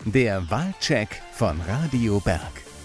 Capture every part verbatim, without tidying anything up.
Der Wahlcheck von Radio Berg.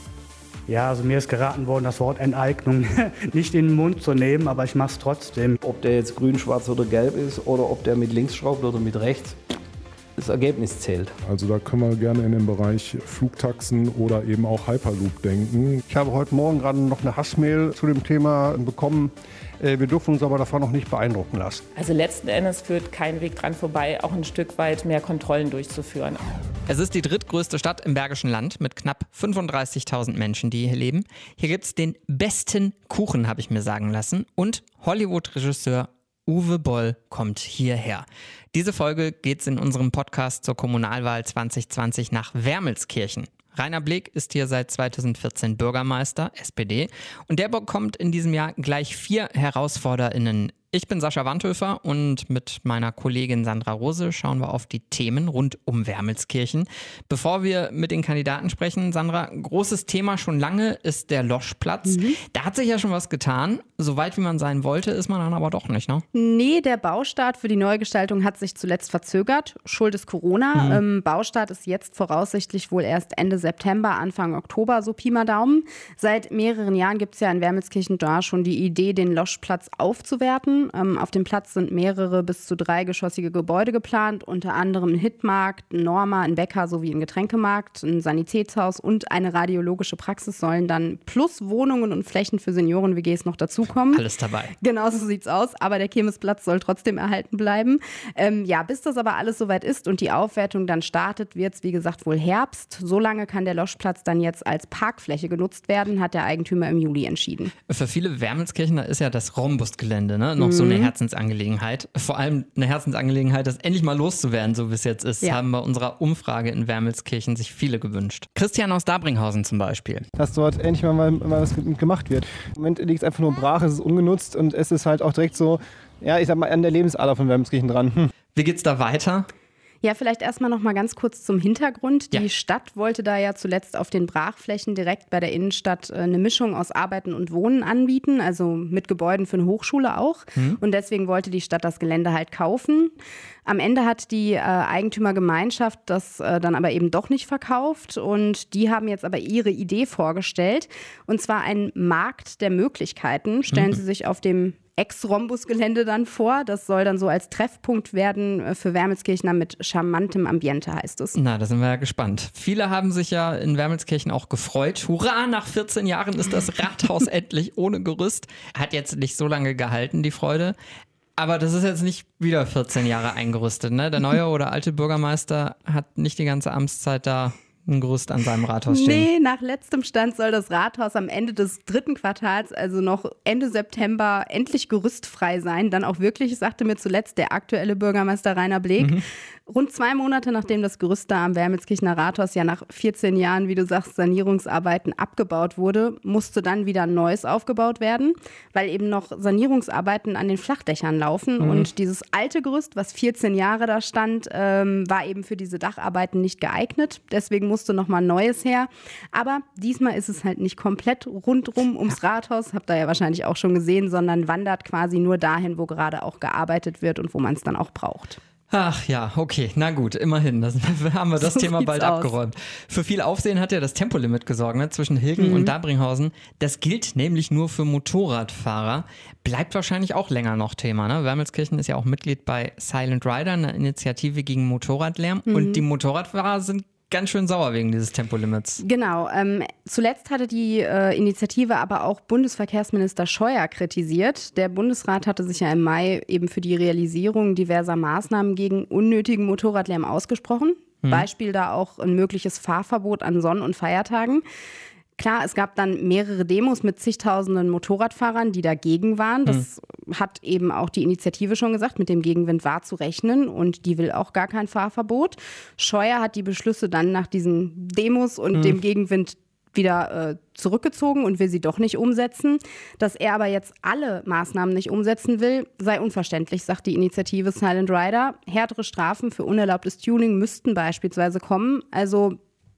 Ja, also mir ist geraten worden, das Wort Enteignung nicht in den Mund zu nehmen, aber ich mache es trotzdem. Ob der jetzt grün, schwarz oder gelb ist oder ob der mit links schraubt oder mit rechts, das Ergebnis zählt. Also da können wir gerne in den Bereich Flugtaxen oder eben auch Hyperloop denken. Ich habe heute Morgen gerade noch eine Hassmail zu dem Thema bekommen. Wir dürfen uns aber davon noch nicht beeindrucken lassen. Also letzten Endes führt kein Weg dran vorbei, auch ein Stück weit mehr Kontrollen durchzuführen. Es ist die drittgrößte Stadt im Bergischen Land mit knapp fünfunddreißigtausend Menschen, die hier leben. Hier gibt es den besten Kuchen, habe ich mir sagen lassen. Und Hollywood-Regisseur Uwe Boll kommt hierher. Diese Folge geht es in unserem Podcast zur Kommunalwahl zwanzig zwanzig nach Wermelskirchen. Rainer Bleek ist hier seit zweitausendvierzehn Bürgermeister, S P D, und der bekommt in diesem Jahr gleich vier HerausforderInnen. Ich bin Sascha Wandhöfer und mit meiner Kollegin Sandra Rose schauen wir auf die Themen rund um Wermelskirchen. Bevor wir mit den Kandidaten sprechen, Sandra, großes Thema schon lange ist der Loschplatz. Mhm. Da hat sich ja schon was getan. So weit wie man sein wollte, ist man dann aber doch nicht, ne? Nee, der Baustart für die Neugestaltung hat sich zuletzt verzögert. Schuld ist Corona. Mhm. Ähm, Baustart ist jetzt voraussichtlich wohl erst Ende September, Anfang Oktober, so Pi mal Daumen. Seit mehreren Jahren gibt es ja in Wermelskirchen da schon die Idee, den Loschplatz aufzuwerten. Ähm, auf dem Platz sind mehrere bis zu dreigeschossige Gebäude geplant, unter anderem ein Hitmarkt, ein Norma, ein Bäcker sowie ein Getränkemarkt, ein Sanitätshaus und eine radiologische Praxis sollen dann plus Wohnungen und Flächen für Senioren-W Gs noch dazukommen. Alles dabei. Genau so sieht's aus, aber der Kirmesplatz soll trotzdem erhalten bleiben. Ähm, ja, bis das aber alles soweit ist und die Aufwertung dann startet, wird es wie gesagt wohl Herbst. So lange kann der Loschplatz dann jetzt als Parkfläche genutzt werden, hat der Eigentümer im Juli entschieden. Für viele Wermelskirchener ist ja das Rhombusgelände, ne? Noch so eine Herzensangelegenheit. Vor allem eine Herzensangelegenheit, das endlich mal loszuwerden, so wie es jetzt ist, ja. Haben bei unserer Umfrage in Wermelskirchen sich viele gewünscht. Christian aus Dabringhausen zum Beispiel. Dass dort endlich mal, mal, mal was gemacht wird. Im Moment liegt es einfach nur brach, es ist ungenutzt und es ist halt auch direkt so, ja, ich sag mal, an der Lebensader von Wermelskirchen dran. Hm. Wie geht's da weiter? Ja, vielleicht erstmal noch mal ganz kurz zum Hintergrund. Die ja. Stadt wollte da ja zuletzt auf den Brachflächen direkt bei der Innenstadt eine Mischung aus Arbeiten und Wohnen anbieten, also mit Gebäuden für eine Hochschule auch. Mhm. Und deswegen wollte die Stadt das Gelände halt kaufen. Am Ende hat die äh, Eigentümergemeinschaft das äh, dann aber eben doch nicht verkauft und die haben jetzt aber ihre Idee vorgestellt. Und zwar einen Markt der Möglichkeiten. Stellen mhm. Sie sich auf dem Ex-Rhombus-Gelände dann vor. Das soll dann so als Treffpunkt werden für Wermelskirchener mit charmantem Ambiente, heißt es. Na, da sind wir ja gespannt. Viele haben sich ja in Wermelskirchen auch gefreut. Hurra, nach vierzehn Jahren ist das Rathaus endlich ohne Gerüst. Hat jetzt nicht so lange gehalten, die Freude. Aber das ist jetzt nicht wieder vierzehn Jahre eingerüstet, ne? Der neue oder alte Bürgermeister hat nicht die ganze Amtszeit da ein Gerüst an seinem Rathaus stehen. Nee, nach letztem Stand soll das Rathaus am Ende des dritten Quartals, also noch Ende September, endlich gerüstfrei sein. Dann auch wirklich, sagte mir zuletzt der aktuelle Bürgermeister Rainer Bleek. Mhm. Rund zwei Monate nachdem das Gerüst da am Wermelskirchener Rathaus ja nach vierzehn Jahren, wie du sagst, Sanierungsarbeiten abgebaut wurde, musste dann wieder ein neues aufgebaut werden, weil eben noch Sanierungsarbeiten an den Flachdächern laufen. Mhm. Und dieses alte Gerüst, was vierzehn Jahre da stand, ähm, war eben für diese Dacharbeiten nicht geeignet. Deswegen musste noch mal Neues her. Aber diesmal ist es halt nicht komplett rundrum ums Rathaus, habt ihr ja wahrscheinlich auch schon gesehen, sondern wandert quasi nur dahin, wo gerade auch gearbeitet wird und wo man es dann auch braucht. Ach ja, okay, na gut, immerhin, das haben wir das so Thema bald aus. abgeräumt. Für viel Aufsehen hat ja das Tempolimit gesorgt, ne, zwischen Hilgen mhm. und Dabringhausen. Das gilt nämlich nur für Motorradfahrer. Bleibt wahrscheinlich auch länger noch Thema, ne? Wermelskirchen ist ja auch Mitglied bei Silent Rider, einer Initiative gegen Motorradlärm. Mhm. Und die Motorradfahrer sind ganz schön sauer wegen dieses Tempolimits. Genau. Ähm, zuletzt hatte die äh, Initiative aber auch Bundesverkehrsminister Scheuer kritisiert. Der Bundesrat hatte sich ja im Mai eben für die Realisierung diverser Maßnahmen gegen unnötigen Motorradlärm ausgesprochen. Hm. Beispiel da auch ein mögliches Fahrverbot an Sonn- und Feiertagen. Klar, es gab dann mehrere Demos mit zigtausenden Motorradfahrern, die dagegen waren. Das mhm. hat eben auch die Initiative schon gesagt, mit dem Gegenwind war zu rechnen und die will auch gar kein Fahrverbot. Scheuer hat die Beschlüsse dann nach diesen Demos und mhm. dem Gegenwind wieder äh, zurückgezogen und will sie doch nicht umsetzen. Dass er aber jetzt alle Maßnahmen nicht umsetzen will, sei unverständlich, sagt die Initiative Silent Rider. Härtere Strafen für unerlaubtes Tuning müssten beispielsweise kommen. Also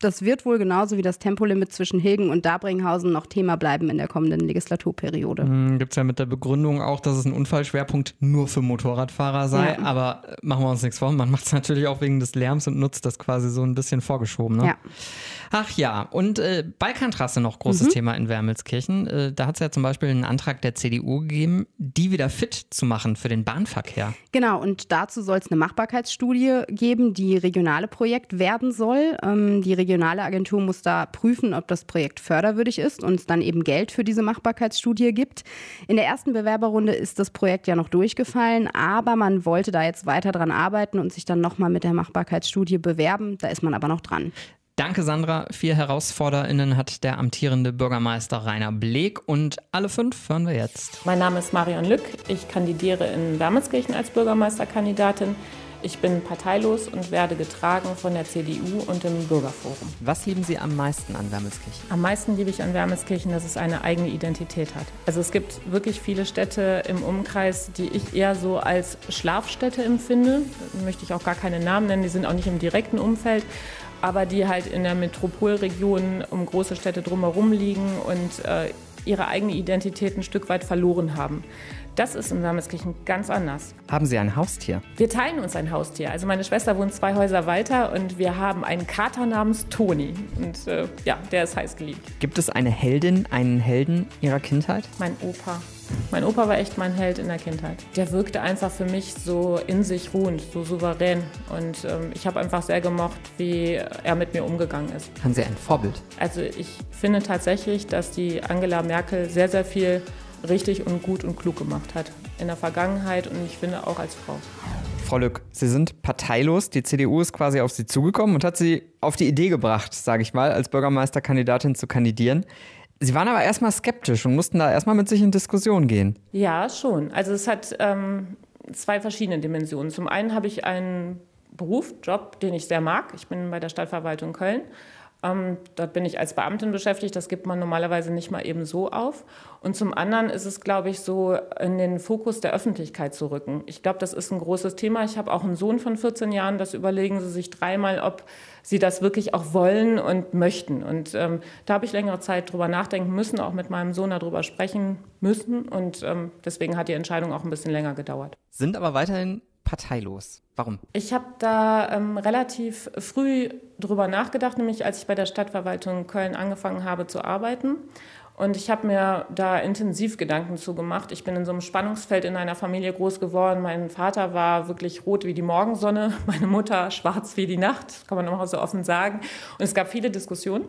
Das wird wohl genauso wie das Tempolimit zwischen Hilgen und Dabringhausen noch Thema bleiben in der kommenden Legislaturperiode. Mhm, gibt es ja mit der Begründung auch, dass es ein Unfallschwerpunkt nur für Motorradfahrer sei. Ja. Aber machen wir uns nichts vor, man macht es natürlich auch wegen des Lärms und nutzt das quasi so ein bisschen vorgeschoben. Ne? Ja. Ach ja, und äh, Balkantrasse noch großes mhm. Thema in Wermelskirchen. Äh, da hat es ja zum Beispiel einen Antrag der C D U gegeben, die wieder fit zu machen für den Bahnverkehr. Genau, und dazu soll es eine Machbarkeitsstudie geben, die regionale Projekt werden soll. Ähm, die regionale Agentur muss da prüfen, ob das Projekt förderwürdig ist und es dann eben Geld für diese Machbarkeitsstudie gibt. In der ersten Bewerberrunde ist das Projekt ja noch durchgefallen, aber man wollte da jetzt weiter dran arbeiten und sich dann nochmal mit der Machbarkeitsstudie bewerben. Da ist man aber noch dran. Danke, Sandra. Vier HerausforderInnen hat der amtierende Bürgermeister Rainer Bleek und alle fünf hören wir jetzt. Mein Name ist Marion Lück. Ich kandidiere in Wermelskirchen als Bürgermeisterkandidatin. Ich bin parteilos und werde getragen von der C D U und dem Bürgerforum. Was lieben Sie am meisten an Wermelskirchen? Am meisten liebe ich an Wermelskirchen, dass es eine eigene Identität hat. Also es gibt wirklich viele Städte im Umkreis, die ich eher so als Schlafstädte empfinde. Da möchte ich auch gar keine Namen nennen, die sind auch nicht im direkten Umfeld, aber die halt in der Metropolregion um große Städte drumherum liegen und äh, ihre eigene Identität ein Stück weit verloren haben. Das ist in Wermelskirchen ganz anders. Haben Sie ein Haustier? Wir teilen uns ein Haustier. Also meine Schwester wohnt zwei Häuser weiter und wir haben einen Kater namens Toni. Und äh, ja, der ist heiß geliebt. Gibt es eine Heldin, einen Helden Ihrer Kindheit? Mein Opa. Mein Opa war echt mein Held in der Kindheit. Der wirkte einfach für mich so in sich ruhend, so souverän. Und ähm, ich habe einfach sehr gemocht, wie er mit mir umgegangen ist. Haben Sie ein Vorbild? Also ich finde tatsächlich, dass die Angela Merkel sehr, sehr viel richtig und gut und klug gemacht hat in der Vergangenheit und ich finde auch als Frau. Frau Lück, Sie sind parteilos. Die C D U ist quasi auf Sie zugekommen und hat Sie auf die Idee gebracht, sage ich mal, als Bürgermeisterkandidatin zu kandidieren. Sie waren aber erstmal skeptisch und mussten da erstmal mit sich in Diskussion gehen. Ja, schon. Also es hat ähm, zwei verschiedene Dimensionen. Zum einen habe ich einen Beruf, Job, den ich sehr mag. Ich bin bei der Stadtverwaltung Köln. Ähm, dort bin ich als Beamtin beschäftigt, das gibt man normalerweise nicht mal eben so auf. Und zum anderen ist es, glaube ich, so in den Fokus der Öffentlichkeit zu rücken. Ich glaube, das ist ein großes Thema. Ich habe auch einen Sohn von vierzehn Jahren, das überlegen Sie sich dreimal, ob Sie das wirklich auch wollen und möchten. Und ähm, da habe ich längere Zeit drüber nachdenken müssen, auch mit meinem Sohn darüber sprechen müssen. Und ähm, deswegen hat die Entscheidung auch ein bisschen länger gedauert. Sind aber weiterhin parteilos. Warum? Ich habe da ähm, relativ früh drüber nachgedacht, nämlich als ich bei der Stadtverwaltung Köln angefangen habe zu arbeiten. Und ich habe mir da intensiv Gedanken zu gemacht. Ich bin in so einem Spannungsfeld in einer Familie groß geworden. Mein Vater war wirklich rot wie die Morgensonne, meine Mutter schwarz wie die Nacht, kann man auch so offen sagen. Und es gab viele Diskussionen.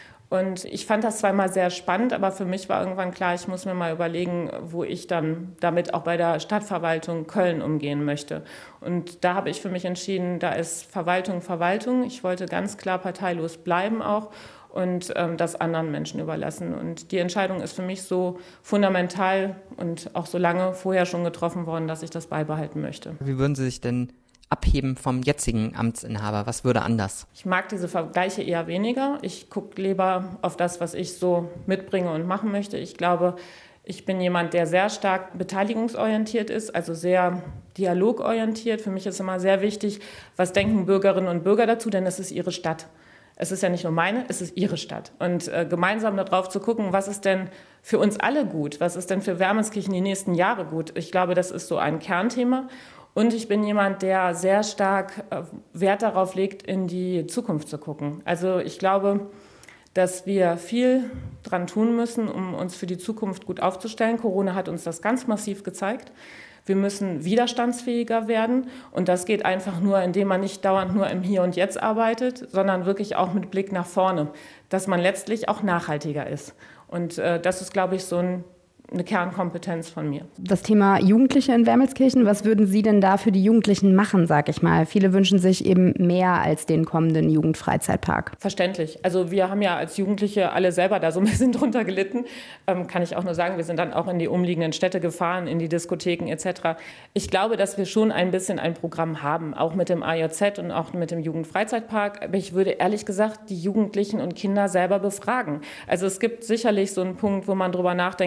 Und ich fand das zweimal sehr spannend, aber für mich war irgendwann klar, ich muss mir mal überlegen, wo ich dann damit auch bei der Stadtverwaltung Köln umgehen möchte. Und da habe ich für mich entschieden, da ist Verwaltung Verwaltung. Ich wollte ganz klar parteilos bleiben auch und ähm, das anderen Menschen überlassen. Und die Entscheidung ist für mich so fundamental und auch so lange vorher schon getroffen worden, dass ich das beibehalten möchte. Wie würden Sie sich denn abheben vom jetzigen Amtsinhaber? Was würde anders? Ich mag diese Vergleiche eher weniger. Ich gucke lieber auf das, was ich so mitbringe und machen möchte. Ich glaube, ich bin jemand, der sehr stark beteiligungsorientiert ist, also sehr dialogorientiert. Für mich ist immer sehr wichtig, was denken Bürgerinnen und Bürger dazu, denn es ist ihre Stadt. Es ist ja nicht nur meine, es ist ihre Stadt. Und äh, gemeinsam darauf zu gucken, was ist denn für uns alle gut? Was ist denn für Wermelskirchen die nächsten Jahre gut? Ich glaube, das ist so ein Kernthema. Und ich bin jemand, der sehr stark Wert darauf legt, in die Zukunft zu gucken. Also ich glaube, dass wir viel dran tun müssen, um uns für die Zukunft gut aufzustellen. Corona hat uns das ganz massiv gezeigt. Wir müssen widerstandsfähiger werden. Und das geht einfach nur, indem man nicht dauernd nur im Hier und Jetzt arbeitet, sondern wirklich auch mit Blick nach vorne, dass man letztlich auch nachhaltiger ist. Und äh, das ist, glaube ich, so ein eine Kernkompetenz von mir. Das Thema Jugendliche in Wermelskirchen, was würden Sie denn da für die Jugendlichen machen, sag ich mal? Viele wünschen sich eben mehr als den kommenden Jugendfreizeitpark. Verständlich. Also wir haben ja als Jugendliche alle selber da so ein bisschen drunter gelitten. Ähm, kann ich auch nur sagen, wir sind dann auch in die umliegenden Städte gefahren, in die Diskotheken et cetera. Ich glaube, dass wir schon ein bisschen ein Programm haben, auch mit dem A J Z und auch mit dem Jugendfreizeitpark. Aber ich würde ehrlich gesagt die Jugendlichen und Kinder selber befragen. Also es gibt sicherlich so einen Punkt, wo man drüber nachdenken könnte,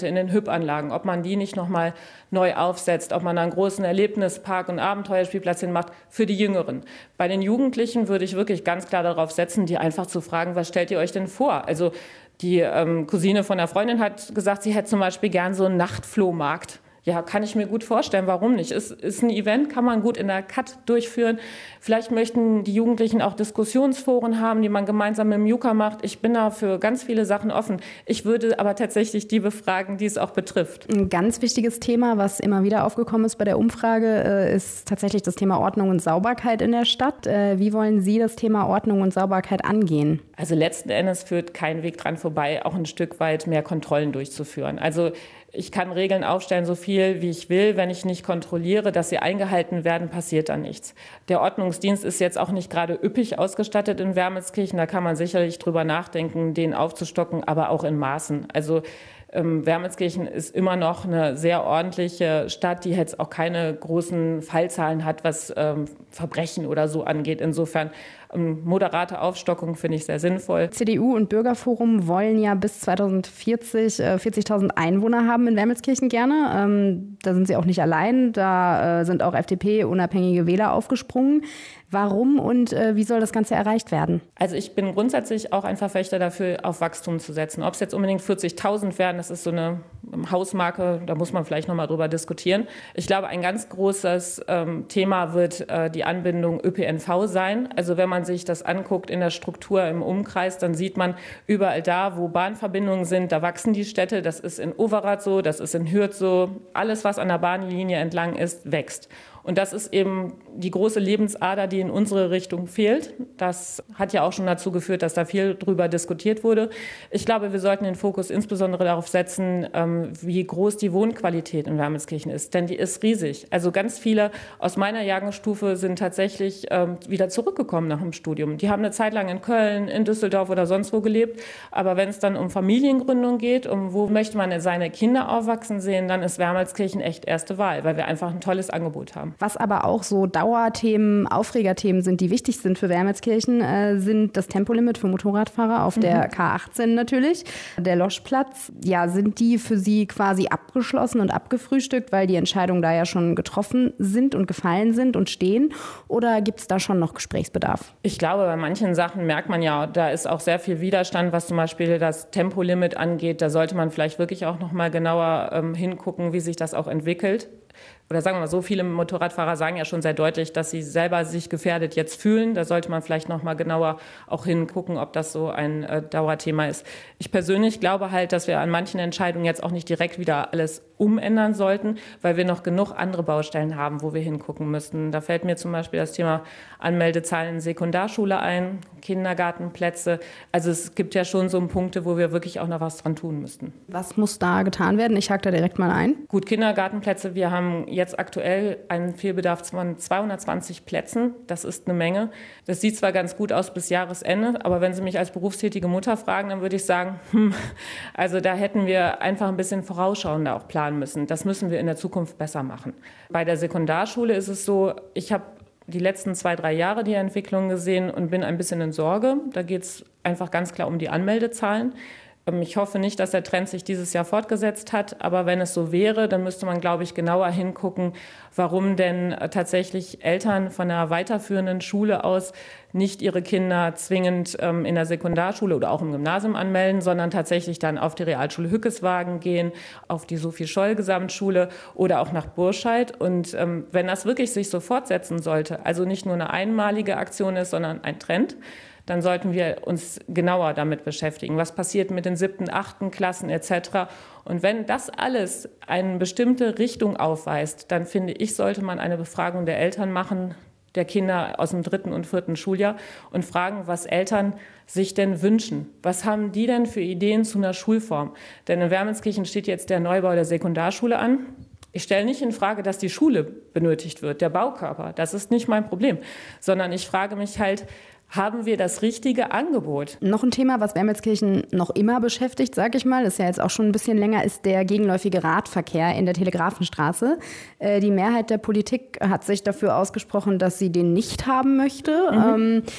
in den Hüppanlagen, ob man die nicht nochmal neu aufsetzt, ob man da einen großen Erlebnispark und Abenteuerspielplatz hinmacht für die Jüngeren. Bei den Jugendlichen würde ich wirklich ganz klar darauf setzen, die einfach zu fragen, was stellt ihr euch denn vor? Also die ähm, Cousine von der Freundin hat gesagt, sie hätte zum Beispiel gern so einen Nachtflohmarkt. Ja, kann ich mir gut vorstellen, warum nicht? Ist, ist ein Event, kann man gut in der Cut durchführen. Vielleicht möchten die Jugendlichen auch Diskussionsforen haben, die man gemeinsam mit dem Juka macht. Ich bin da für ganz viele Sachen offen. Ich würde aber tatsächlich die befragen, die es auch betrifft. Ein ganz wichtiges Thema, was immer wieder aufgekommen ist bei der Umfrage, ist tatsächlich das Thema Ordnung und Sauberkeit in der Stadt. Wie wollen Sie das Thema Ordnung und Sauberkeit angehen? Also letzten Endes führt kein Weg dran vorbei, auch ein Stück weit mehr Kontrollen durchzuführen. Also ich kann Regeln aufstellen, so viel wie ich will. Wenn ich nicht kontrolliere, dass sie eingehalten werden, passiert da nichts. Der Ordnungsdienst ist jetzt auch nicht gerade üppig ausgestattet in Wermelskirchen. Da kann man sicherlich drüber nachdenken, den aufzustocken, aber auch in Maßen. Also ähm, Wermelskirchen ist immer noch eine sehr ordentliche Stadt, die jetzt auch keine großen Fallzahlen hat, was ähm, Verbrechen oder so angeht. Insofern ähm, moderate Aufstockung finde ich sehr sinnvoll. C D U und Bürgerforum wollen ja bis zweitausendvierzig äh, vierzigtausend Einwohner haben in Wermelskirchen gerne. Ähm, da sind sie auch nicht allein. Da äh, sind auch F D P-unabhängige Wähler aufgesprungen. Warum und äh, wie soll das Ganze erreicht werden? Also ich bin grundsätzlich auch ein Verfechter dafür, auf Wachstum zu setzen. Ob es jetzt unbedingt vierzigtausend werden, das ist so eine Hausmarke, da muss man vielleicht noch mal drüber diskutieren. Ich glaube, ein ganz großes ähm, Thema wird äh, die Anbindung Ö P N V sein. Also wenn man sich das anguckt in der Struktur im Umkreis, dann sieht man überall da, wo Bahnverbindungen sind, da wachsen die Städte. Das ist in Overath so, das ist in Hürth so. Alles, was an der Bahnlinie entlang ist, wächst. Und das ist eben die große Lebensader, die in unsere Richtung fehlt. Das hat ja auch schon dazu geführt, dass da viel drüber diskutiert wurde. Ich glaube, wir sollten den Fokus insbesondere darauf setzen, wie groß die Wohnqualität in Wermelskirchen ist. Denn die ist riesig. Also ganz viele aus meiner Jahrgangsstufe sind tatsächlich wieder zurückgekommen nach dem Studium. Die haben eine Zeit lang in Köln, in Düsseldorf oder sonst wo gelebt. Aber wenn es dann um Familiengründung geht, um wo möchte man seine Kinder aufwachsen sehen, dann ist Wermelskirchen echt erste Wahl, weil wir einfach ein tolles Angebot haben. Was aber auch so Dauerthemen, Aufregerthemen sind, die wichtig sind für Wermelskirchen, äh, sind das Tempolimit für Motorradfahrer auf mhm. der K achtzehn natürlich, der Loschplatz. Ja, sind die für Sie quasi abgeschlossen und abgefrühstückt, weil die Entscheidungen da ja schon getroffen sind und gefallen sind und stehen? Oder gibt es da schon noch Gesprächsbedarf? Ich glaube, bei manchen Sachen merkt man ja, da ist auch sehr viel Widerstand, was zum Beispiel das Tempolimit angeht. Da sollte man vielleicht wirklich auch noch mal genauer ähm, hingucken, wie sich das auch entwickelt. Oder sagen wir mal so, viele Motorradfahrer sagen ja schon sehr deutlich, dass sie selber sich gefährdet jetzt fühlen. Da sollte man vielleicht noch mal genauer auch hingucken, ob das so ein äh, Dauerthema ist. Ich persönlich glaube halt, dass wir an manchen Entscheidungen jetzt auch nicht direkt wieder alles umändern sollten, weil wir noch genug andere Baustellen haben, wo wir hingucken müssten. Da fällt mir zum Beispiel das Thema Anmeldezahlen Sekundarschule ein, Kindergartenplätze. Also es gibt ja schon so Punkte, wo wir wirklich auch noch was dran tun müssten. Was muss da getan werden? Ich hake da direkt mal ein. Gut, Kindergartenplätze. Wir haben jetzt aktuell einen Fehlbedarf von zweihundertzwanzig Plätzen. Das ist eine Menge. Das sieht zwar ganz gut aus bis Jahresende, aber wenn Sie mich als berufstätige Mutter fragen, dann würde ich sagen, hm, also da hätten wir einfach ein bisschen vorausschauender auch planen müssen. Das müssen wir in der Zukunft besser machen. Bei der Sekundarschule ist es so, ich habe die letzten zwei, drei Jahre die Entwicklung gesehen und bin ein bisschen in Sorge. Da geht es einfach ganz klar um die Anmeldezahlen. Ich hoffe nicht, dass der Trend sich dieses Jahr fortgesetzt hat, aber wenn es so wäre, dann müsste man, glaube ich, genauer hingucken, warum denn tatsächlich Eltern von einer weiterführenden Schule aus nicht ihre Kinder zwingend ähm, in der Sekundarschule oder auch im Gymnasium anmelden, sondern tatsächlich dann auf die Realschule Hückeswagen gehen, auf die Sophie-Scholl-Gesamtschule oder auch nach Burscheid. Und ähm, wenn das wirklich sich so fortsetzen sollte, also nicht nur eine einmalige Aktion ist, sondern ein Trend, dann sollten wir uns genauer damit beschäftigen. Was passiert mit den siebten, achten Klassen et cetera. Und wenn das alles eine bestimmte Richtung aufweist, dann finde ich, sollte man eine Befragung der Eltern machen, der Kinder aus dem dritten und vierten Schuljahr und fragen, was Eltern sich denn wünschen. Was haben die denn für Ideen zu einer Schulform? Denn in Wermelskirchen steht jetzt der Neubau der Sekundarschule an. Ich stelle nicht in Frage, dass die Schule benötigt wird, der Baukörper. Das ist nicht mein Problem. Sondern ich frage mich halt, haben wir das richtige Angebot? Noch ein Thema, was Wermelskirchen noch immer beschäftigt, sage ich mal, ist ja jetzt auch schon ein bisschen länger, ist der gegenläufige Radverkehr in der Telegrafenstraße. Äh, die Mehrheit der Politik hat sich dafür ausgesprochen, dass sie den nicht haben möchte. Mhm. Ähm,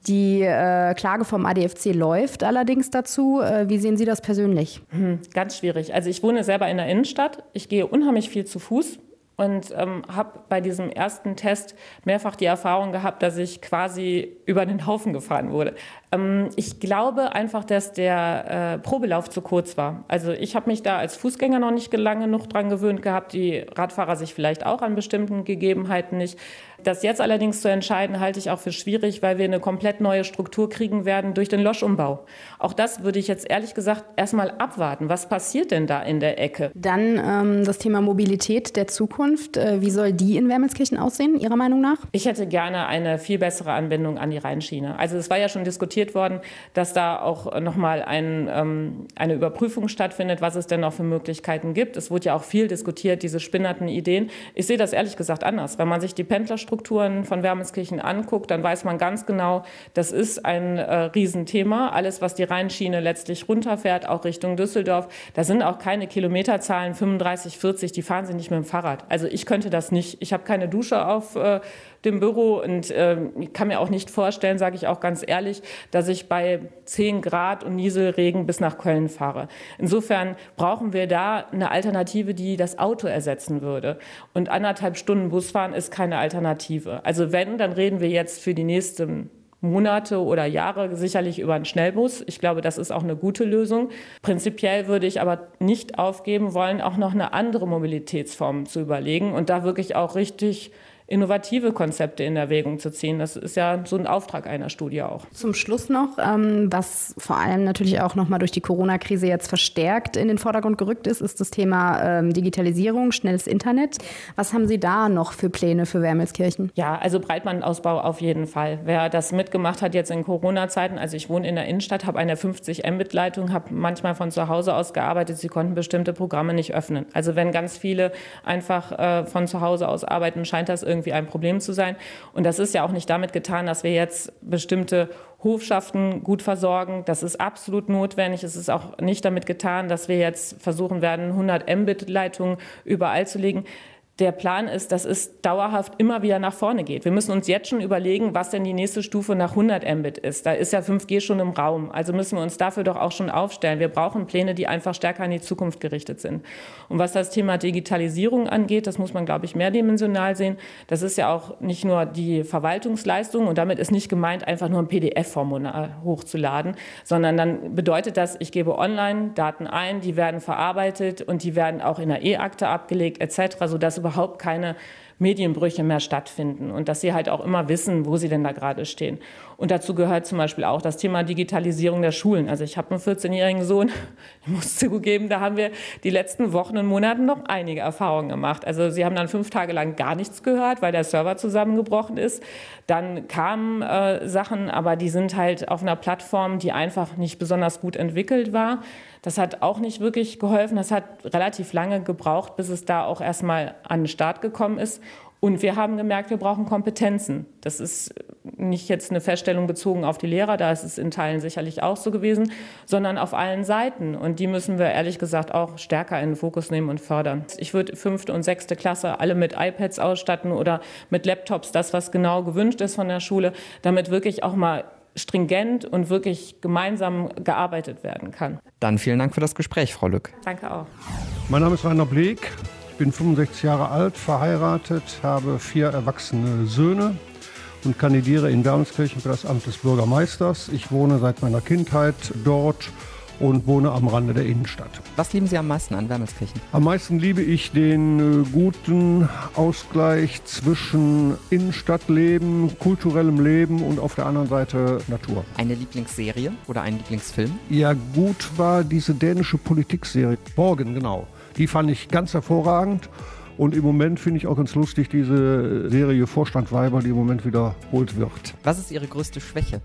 Die äh, Klage vom A D F C läuft allerdings dazu. Äh, wie sehen Sie das persönlich? Hm, ganz schwierig. Also ich wohne selber in der Innenstadt. Ich gehe unheimlich viel zu Fuß. Und ähm, habe bei diesem ersten Test mehrfach die Erfahrung gehabt, dass ich quasi über den Haufen gefahren wurde. Ähm, ich glaube einfach, dass der äh, Probelauf zu kurz war. Also ich habe mich da als Fußgänger noch nicht lange genug dran gewöhnt gehabt, die Radfahrer sich vielleicht auch an bestimmten Gegebenheiten nicht. Das jetzt allerdings zu entscheiden, halte ich auch für schwierig, weil wir eine komplett neue Struktur kriegen werden durch den Losch-Umbau. Auch das würde ich jetzt ehrlich gesagt erstmal abwarten. Was passiert denn da in der Ecke? Dann ähm, das Thema Mobilität der Zukunft. Äh, wie soll die in Wermelskirchen aussehen, Ihrer Meinung nach? Ich hätte gerne eine viel bessere Anbindung an die Rheinschiene. Also es war ja schon diskutiert worden, dass da auch nochmal ein, ähm, eine Überprüfung stattfindet, was es denn noch für Möglichkeiten gibt. Es wurde ja auch viel diskutiert, diese spinnerten Ideen. Ich sehe das ehrlich gesagt anders. Wenn man sich die Pendlerstrukturen von Wermelskirchen anguckt, dann weiß man ganz genau, das ist ein äh, Riesenthema. Alles, was die Rheinschiene letztlich runterfährt, auch Richtung Düsseldorf, da sind auch keine Kilometerzahlen fünfunddreißig, vierzig, die fahren sie nicht mit dem Fahrrad. Also ich könnte das nicht. Ich habe keine Dusche auf äh, dem Büro und äh, ich kann mir auch nicht vorstellen, sage ich auch ganz ehrlich, dass ich bei zehn Grad und Nieselregen bis nach Köln fahre. Insofern brauchen wir da eine Alternative, die das Auto ersetzen würde. Und anderthalb Stunden Busfahren ist keine Alternative. Also wenn, dann reden wir jetzt für die nächsten Monate oder Jahre sicherlich über einen Schnellbus. Ich glaube, das ist auch eine gute Lösung. Prinzipiell würde ich aber nicht aufgeben wollen, auch noch eine andere Mobilitätsform zu überlegen und da wirklich auch richtig innovative Konzepte in Erwägung zu ziehen. Das ist ja so ein Auftrag einer Studie auch. Zum Schluss noch, ähm, was vor allem natürlich auch nochmal durch die Corona-Krise jetzt verstärkt in den Vordergrund gerückt ist, ist das Thema ähm, Digitalisierung, schnelles Internet. Was haben Sie da noch für Pläne für Wermelskirchen? Ja, also Breitbandausbau auf jeden Fall. Wer das mitgemacht hat jetzt in Corona-Zeiten, also ich wohne in der Innenstadt, habe eine fünfzig Mbit-Leitung, habe manchmal von zu Hause aus gearbeitet, sie konnten bestimmte Programme nicht öffnen. Also wenn ganz viele einfach äh, von zu Hause aus arbeiten, scheint das irgendwie ein Problem zu sein. Und das ist ja auch nicht damit getan, dass wir jetzt bestimmte Hofschaften gut versorgen. Das ist absolut notwendig. Es ist auch nicht damit getan, dass wir jetzt versuchen werden, hundert Mbit-Leitungen überall zu legen. Der Plan ist, dass es dauerhaft immer wieder nach vorne geht. Wir müssen uns jetzt schon überlegen, was denn die nächste Stufe nach hundert Mbit ist. Da ist ja fünf G schon im Raum. Also müssen wir uns dafür doch auch schon aufstellen. Wir brauchen Pläne, die einfach stärker in die Zukunft gerichtet sind. Und was das Thema Digitalisierung angeht, das muss man, glaube ich, mehrdimensional sehen. Das ist ja auch nicht nur die Verwaltungsleistung und damit ist nicht gemeint, einfach nur ein P D F-Formular hochzuladen, sondern dann bedeutet das, ich gebe online Daten ein, die werden verarbeitet und die werden auch in der E-Akte abgelegt et cetera, sodass überhaupt keine Medienbrüche mehr stattfinden und dass sie halt auch immer wissen, wo sie denn da gerade stehen. Und dazu gehört zum Beispiel auch das Thema Digitalisierung der Schulen. Also ich habe einen vierzehnjährigen Sohn, ich muss zugeben, da haben wir die letzten Wochen und Monaten noch einige Erfahrungen gemacht. Also sie haben dann fünf Tage lang gar nichts gehört, weil der Server zusammengebrochen ist. Dann kamen äh, Sachen, aber die sind halt auf einer Plattform, die einfach nicht besonders gut entwickelt war. Das hat auch nicht wirklich geholfen. Das hat relativ lange gebraucht, bis es da auch erstmal an den Start gekommen ist. Und wir haben gemerkt, wir brauchen Kompetenzen. Das ist nicht jetzt eine Feststellung bezogen auf die Lehrer, da ist es in Teilen sicherlich auch so gewesen, sondern auf allen Seiten. Und die müssen wir ehrlich gesagt auch stärker in den Fokus nehmen und fördern. Ich würde fünfte und sechste Klasse alle mit iPads ausstatten oder mit Laptops, das, was genau gewünscht ist von der Schule, damit wirklich auch mal stringent und wirklich gemeinsam gearbeitet werden kann. Dann vielen Dank für das Gespräch, Frau Lück. Danke auch. Mein Name ist Rainer Bleek. Ich bin fünfundsechzig Jahre alt, verheiratet, habe vier erwachsene Söhne und kandidiere in Wermelskirchen für das Amt des Bürgermeisters. Ich wohne seit meiner Kindheit dort und wohne am Rande der Innenstadt. Was lieben Sie am meisten an Wermelskirchen? Am meisten liebe ich den äh, guten Ausgleich zwischen Innenstadtleben, kulturellem Leben und auf der anderen Seite Natur. Eine Lieblingsserie oder ein Lieblingsfilm? Ja, gut war diese dänische Politikserie Borgen, genau. Die fand ich ganz hervorragend. Und im Moment finde ich auch ganz lustig diese Serie Vorstand Weiber, die im Moment wiederholt wird. Was ist Ihre größte Schwäche?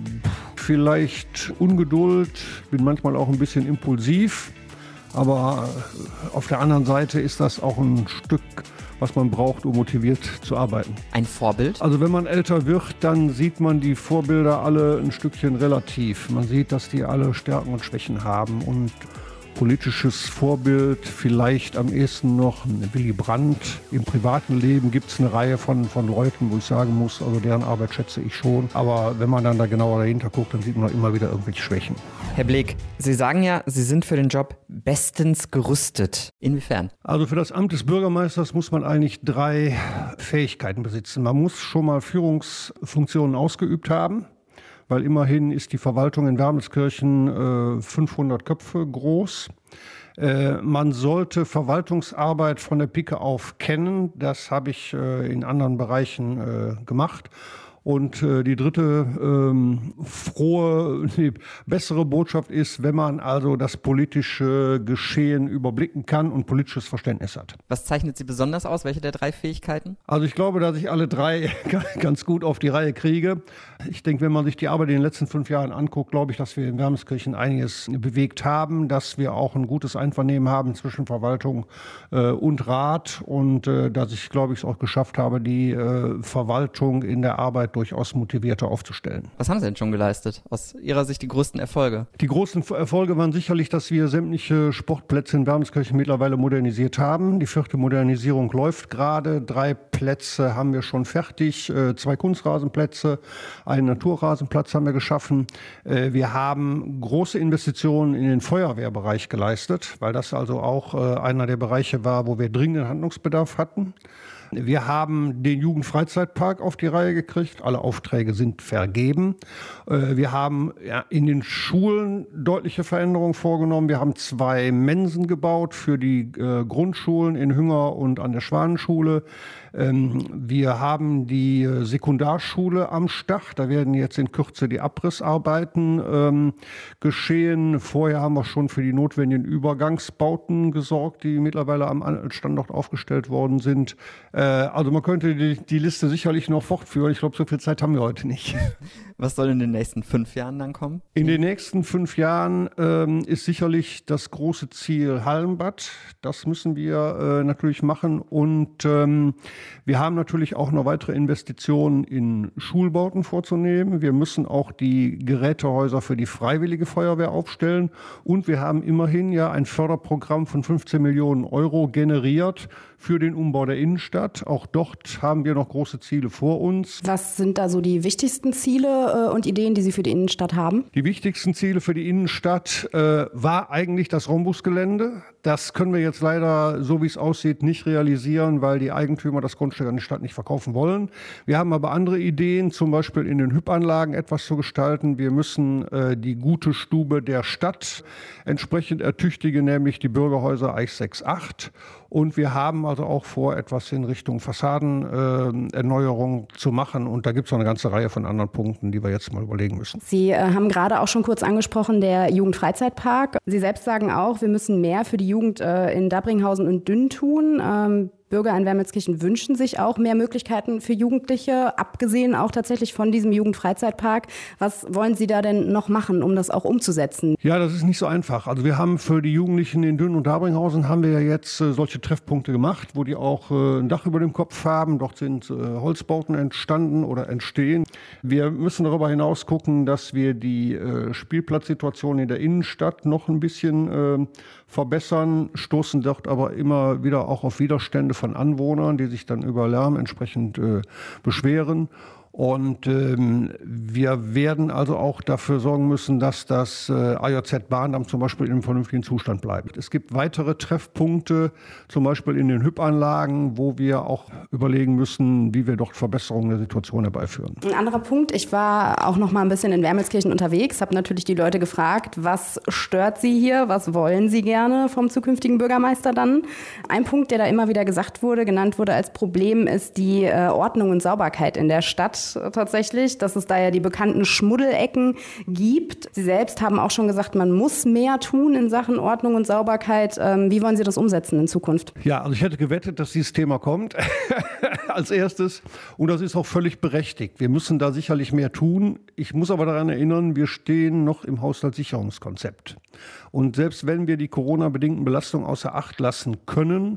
Vielleicht Ungeduld, bin manchmal auch ein bisschen impulsiv. Aber auf der anderen Seite ist das auch ein Stück, was man braucht, um motiviert zu arbeiten. Ein Vorbild? Also wenn man älter wird, dann sieht man die Vorbilder alle ein Stückchen relativ. Man sieht, dass die alle Stärken und Schwächen haben und politisches Vorbild vielleicht am ehesten noch Willy Brandt. Im privaten Leben gibt es eine Reihe von, von Leuten, wo ich sagen muss, also deren Arbeit schätze ich schon. Aber wenn man dann da genauer dahinter guckt, dann sieht man immer wieder irgendwelche Schwächen. Herr Bleek, Sie sagen ja, Sie sind für den Job bestens gerüstet. Inwiefern? Also für das Amt des Bürgermeisters muss man eigentlich drei Fähigkeiten besitzen. Man muss schon mal Führungsfunktionen ausgeübt haben, weil immerhin ist die Verwaltung in Wermelskirchen äh, fünfhundert Köpfe groß. Äh, man sollte Verwaltungsarbeit von der Pike auf kennen. Das habe ich äh, in anderen Bereichen äh, gemacht. Und äh, die dritte ähm, frohe, nee, bessere Botschaft ist, wenn man also das politische Geschehen überblicken kann und politisches Verständnis hat. Was zeichnet Sie besonders aus? Welche der drei Fähigkeiten? Also ich glaube, dass ich alle drei ganz gut auf die Reihe kriege. Ich denke, wenn man sich die Arbeit in den letzten fünf Jahren anguckt, glaube ich, dass wir in Wermelskirchen einiges bewegt haben, dass wir auch ein gutes Einvernehmen haben zwischen Verwaltung äh, und Rat und äh, dass ich, glaube ich, es auch geschafft habe, die äh, Verwaltung in der Arbeit durchaus motivierter aufzustellen. Was haben Sie denn schon geleistet? Aus Ihrer Sicht die größten Erfolge? Die großen Erfolge waren sicherlich, dass wir sämtliche Sportplätze in Wermelskirchen mittlerweile modernisiert haben. Die vierte Modernisierung läuft gerade. Drei Plätze haben wir schon fertig. Zwei Kunstrasenplätze, einen Naturrasenplatz haben wir geschaffen. Wir haben große Investitionen in den Feuerwehrbereich geleistet, weil das also auch einer der Bereiche war, wo wir dringenden Handlungsbedarf hatten. Wir haben den Jugendfreizeitpark auf die Reihe gekriegt. Alle Aufträge sind vergeben. Wir haben in den Schulen deutliche Veränderungen vorgenommen. Wir haben zwei Mensen gebaut für die Grundschulen in Hünger und an der Schwanenschule. Wir haben die Sekundarschule am Stach. Da werden jetzt in Kürze die Abrissarbeiten ähm, geschehen. Vorher haben wir schon für die notwendigen Übergangsbauten gesorgt, die mittlerweile am Standort aufgestellt worden sind. Äh, also man könnte die, die Liste sicherlich noch fortführen. Ich glaube, so viel Zeit haben wir heute nicht. Was soll in den nächsten fünf Jahren dann kommen? In den nächsten fünf Jahren ähm, ist sicherlich das große Ziel Hallenbad. Das müssen wir äh, natürlich machen. Und ähm, wir haben natürlich auch noch weitere Investitionen in Schulbauten vorzunehmen. Wir müssen auch die Gerätehäuser für die Freiwillige Feuerwehr aufstellen. Und wir haben immerhin ja ein Förderprogramm von fünfzehn Millionen Euro generiert für den Umbau der Innenstadt. Auch dort haben wir noch große Ziele vor uns. Was sind da so die wichtigsten Ziele äh, und Ideen, die Sie für die Innenstadt haben? Die wichtigsten Ziele für die Innenstadt äh, war eigentlich das Rhombusgelände. Das können wir jetzt leider, so wie es aussieht, nicht realisieren, weil die Eigentümer das Grundstück an die Stadt nicht verkaufen wollen. Wir haben aber andere Ideen, zum Beispiel in den Hüppanlagen etwas zu gestalten. Wir müssen äh, die gute Stube der Stadt entsprechend ertüchtigen, nämlich die Bürgerhäuser Eich sechs acht. Und wir haben also auch vor, etwas in Richtung Fassadenerneuerung äh, zu machen. Und da gibt es noch eine ganze Reihe von anderen Punkten, die wir jetzt mal überlegen müssen. Sie äh, haben gerade auch schon kurz angesprochen, der Jugendfreizeitpark. Sie selbst sagen auch, wir müssen mehr für die Jugend äh, in Dabringhausen und Dünn tun. Ähm, Bürger in Wermelskirchen wünschen sich auch mehr Möglichkeiten für Jugendliche, abgesehen auch tatsächlich von diesem Jugendfreizeitpark. Was wollen Sie da denn noch machen, um das auch umzusetzen? Ja, das ist nicht so einfach. Also wir haben für die Jugendlichen in Dünn und Dabringhausen haben wir ja jetzt äh, solche Treffpunkte gemacht, wo die auch äh, ein Dach über dem Kopf haben. Dort sind äh, Holzbauten entstanden oder entstehen. Wir müssen darüber hinaus gucken, dass wir die äh, Spielplatzsituation in der Innenstadt noch ein bisschen äh, verbessern, stoßen dort aber immer wieder auch auf Widerstände von Anwohnern, die sich dann über Lärm entsprechend äh, beschweren. Und ähm, wir werden also auch dafür sorgen müssen, dass das äh, A J Z-Bahndamm zum Beispiel in einem vernünftigen Zustand bleibt. Es gibt weitere Treffpunkte, zum Beispiel in den Hüppanlagen, wo wir auch überlegen müssen, wie wir dort Verbesserungen der Situation herbeiführen. Ein anderer Punkt, ich war auch noch mal ein bisschen in Wermelskirchen unterwegs, habe natürlich die Leute gefragt, was stört Sie hier, was wollen Sie gerne vom zukünftigen Bürgermeister dann? Ein Punkt, der da immer wieder gesagt wurde, genannt wurde als Problem, ist die äh, Ordnung und Sauberkeit in der Stadt. Tatsächlich, dass es da ja die bekannten Schmuddelecken gibt. Sie selbst haben auch schon gesagt, man muss mehr tun in Sachen Ordnung und Sauberkeit. Ähm, wie wollen Sie das umsetzen in Zukunft? Ja, also ich hätte gewettet, dass dieses Thema kommt als erstes. Und das ist auch völlig berechtigt. Wir müssen da sicherlich mehr tun. Ich muss aber daran erinnern, wir stehen noch im Haushaltssicherungskonzept. Und selbst wenn wir die Corona-bedingten Belastungen außer Acht lassen können,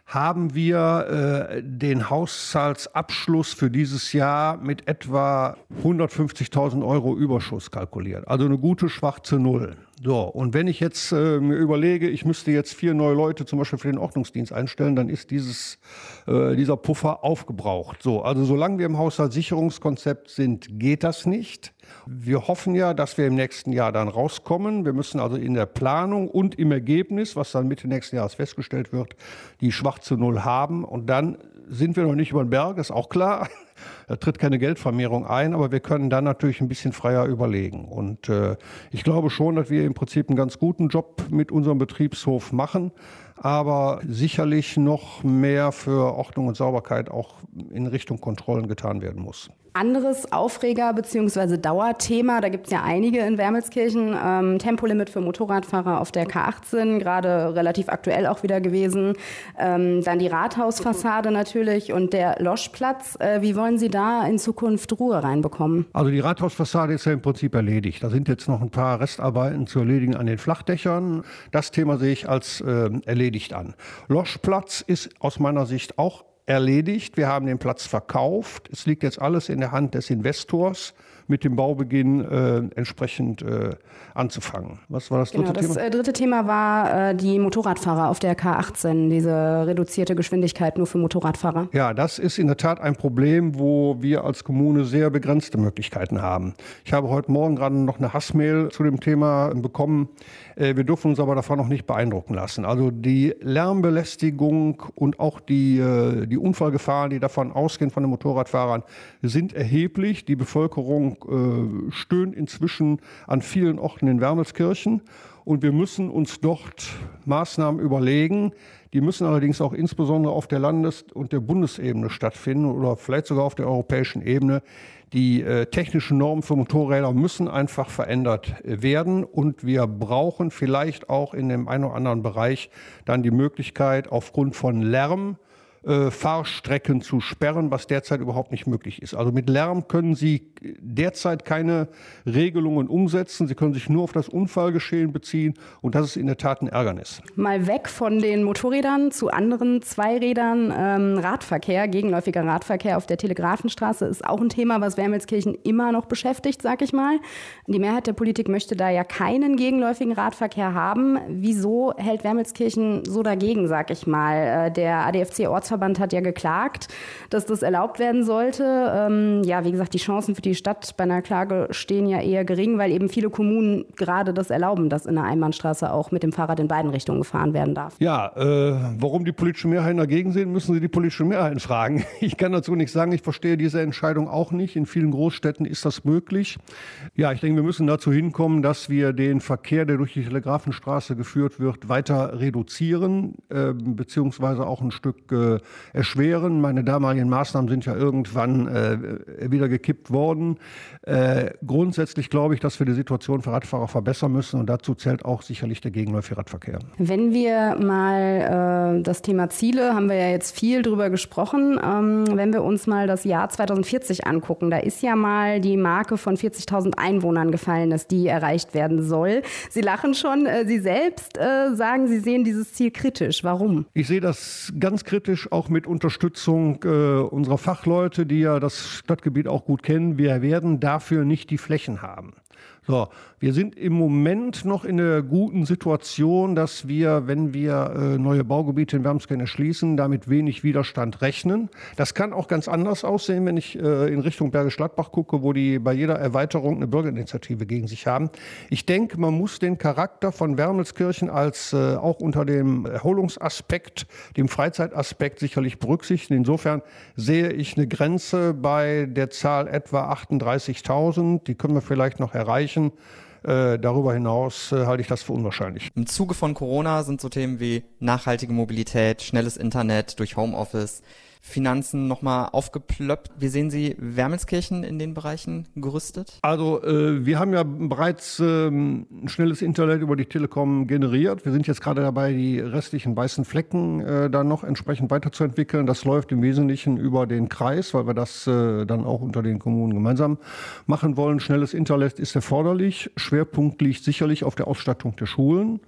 haben wir äh, den Haushaltsabschluss für dieses Jahr mit etwa hundertfünfzigtausend Euro Überschuss kalkuliert. Also eine gute schwarze Null. So, und wenn ich jetzt äh, mir überlege, ich müsste jetzt vier neue Leute zum Beispiel für den Ordnungsdienst einstellen, dann ist dieses, äh, dieser Puffer aufgebraucht. So, also solange wir im Haushaltssicherungskonzept sind, geht das nicht. Wir hoffen ja, dass wir im nächsten Jahr dann rauskommen. Wir müssen also in der Planung und im Ergebnis, was dann Mitte nächsten Jahres festgestellt wird, die schwarze Null haben. Und dann sind wir noch nicht über den Berg, ist auch klar. Da tritt keine Geldvermehrung ein, aber wir können dann natürlich ein bisschen freier überlegen. Und äh, ich glaube schon, dass wir im Prinzip einen ganz guten Job mit unserem Betriebshof machen, aber sicherlich noch mehr für Ordnung und Sauberkeit auch in Richtung Kontrollen getan werden muss. Anderes Aufreger- bzw. Dauerthema, da gibt es ja einige in Wermelskirchen, ähm, Tempolimit für Motorradfahrer auf der K achtzehn, gerade relativ aktuell auch wieder gewesen. Ähm, dann die Rathausfassade natürlich und der Loschplatz. Äh, wie wollen Sie da in Zukunft Ruhe reinbekommen? Also die Rathausfassade ist ja im Prinzip erledigt. Da sind jetzt noch ein paar Restarbeiten zu erledigen an den Flachdächern. Das Thema sehe ich als äh, erledigt an. Loschplatz ist aus meiner Sicht auch erledigt. Wir haben den Platz verkauft. Es liegt jetzt alles in der Hand des Investors, mit dem Baubeginn äh, entsprechend äh, anzufangen. Was war das dritte genau, das, Thema? Das dritte Thema war äh, die Motorradfahrer auf der K achtzehn, diese reduzierte Geschwindigkeit nur für Motorradfahrer. Ja, das ist in der Tat ein Problem, wo wir als Kommune sehr begrenzte Möglichkeiten haben. Ich habe heute Morgen gerade noch eine Hassmail zu dem Thema bekommen. Äh, wir dürfen uns aber davon noch nicht beeindrucken lassen. Also die Lärmbelästigung und auch die, äh, die Unfallgefahren, die davon ausgehen von den Motorradfahrern, sind erheblich. Die Bevölkerung äh, stöhnt inzwischen an vielen Orten in Wermelskirchen und wir müssen uns dort Maßnahmen überlegen. Die müssen allerdings auch insbesondere auf der Landes- und der Bundesebene stattfinden oder vielleicht sogar auf der europäischen Ebene. Die äh, technischen Normen für Motorräder müssen einfach verändert werden und wir brauchen vielleicht auch in dem einen oder anderen Bereich dann die Möglichkeit, aufgrund von Lärm Äh, Fahrstrecken zu sperren, was derzeit überhaupt nicht möglich ist. Also mit Lärm können Sie derzeit keine Regelungen umsetzen. Sie können sich nur auf das Unfallgeschehen beziehen und das ist in der Tat ein Ärgernis. Mal weg von den Motorrädern zu anderen Zweirädern. Ähm, Radverkehr, gegenläufiger Radverkehr auf der Telegrafenstraße ist auch ein Thema, was Wermelskirchen immer noch beschäftigt, sag ich mal. Die Mehrheit der Politik möchte da ja keinen gegenläufigen Radverkehr haben. Wieso hält Wermelskirchen so dagegen, sag ich mal? Äh, der A D F C-Ortsverband hat ja geklagt, dass das erlaubt werden sollte. Ähm, ja, wie gesagt, die Chancen für die Stadt bei einer Klage stehen ja eher gering, weil eben viele Kommunen gerade das erlauben, dass in der Einbahnstraße auch mit dem Fahrrad in beiden Richtungen gefahren werden darf. Ja, äh, warum die politischen Mehrheiten dagegen sind, müssen Sie die politischen Mehrheiten fragen. Ich kann dazu nicht sagen, ich verstehe diese Entscheidung auch nicht. In vielen Großstädten ist das möglich. Ja, ich denke, wir müssen dazu hinkommen, dass wir den Verkehr, der durch die Telegrafenstraße geführt wird, weiter reduzieren, äh, beziehungsweise auch ein Stück äh, erschweren. Meine damaligen Maßnahmen sind ja irgendwann äh, wieder gekippt worden. Äh, grundsätzlich glaube ich, dass wir die Situation für Radfahrer verbessern müssen und dazu zählt auch sicherlich der gegenläufige Radverkehr. Wenn wir mal äh, das Thema Ziele, haben wir ja jetzt viel drüber gesprochen, ähm, wenn wir uns mal das Jahr zweitausendvierzig angucken, da ist ja mal die Marke von vierzigtausend Einwohnern gefallen, dass die erreicht werden soll. Sie lachen schon, äh, Sie selbst äh, sagen, Sie sehen dieses Ziel kritisch. Warum? Ich sehe das ganz kritisch, auch mit Unterstützung äh, unserer Fachleute, die ja das Stadtgebiet auch gut kennen. Wir werden dafür nicht die Flächen haben. So, wir sind im Moment noch in der guten Situation, dass wir, wenn wir äh, neue Baugebiete in Wermelskirchen erschließen, damit wenig Widerstand rechnen. Das kann auch ganz anders aussehen, wenn ich äh, in Richtung Bergisch Gladbach gucke, wo die bei jeder Erweiterung eine Bürgerinitiative gegen sich haben. Ich denke, man muss den Charakter von Wermelskirchen als äh, auch unter dem Erholungsaspekt, dem Freizeitaspekt sicherlich berücksichtigen. Insofern sehe ich eine Grenze bei der Zahl etwa achtunddreißigtausend. Die können wir vielleicht noch erreichen. Äh, darüber hinaus äh, halte ich das für unwahrscheinlich. Im Zuge von Corona sind so Themen wie nachhaltige Mobilität, schnelles Internet durch Homeoffice, Finanzen nochmal aufgeplöppt. Wie sehen Sie Wermelskirchen in den Bereichen gerüstet? Also äh, wir haben ja bereits ähm, ein schnelles Internet über die Telekom generiert. Wir sind jetzt gerade dabei, die restlichen weißen Flecken äh, dann noch entsprechend weiterzuentwickeln. Das läuft im Wesentlichen über den Kreis, weil wir das äh, dann auch unter den Kommunen gemeinsam machen wollen. Schnelles Internet ist erforderlich. Schwerpunkt liegt sicherlich auf der Ausstattung der Schulen,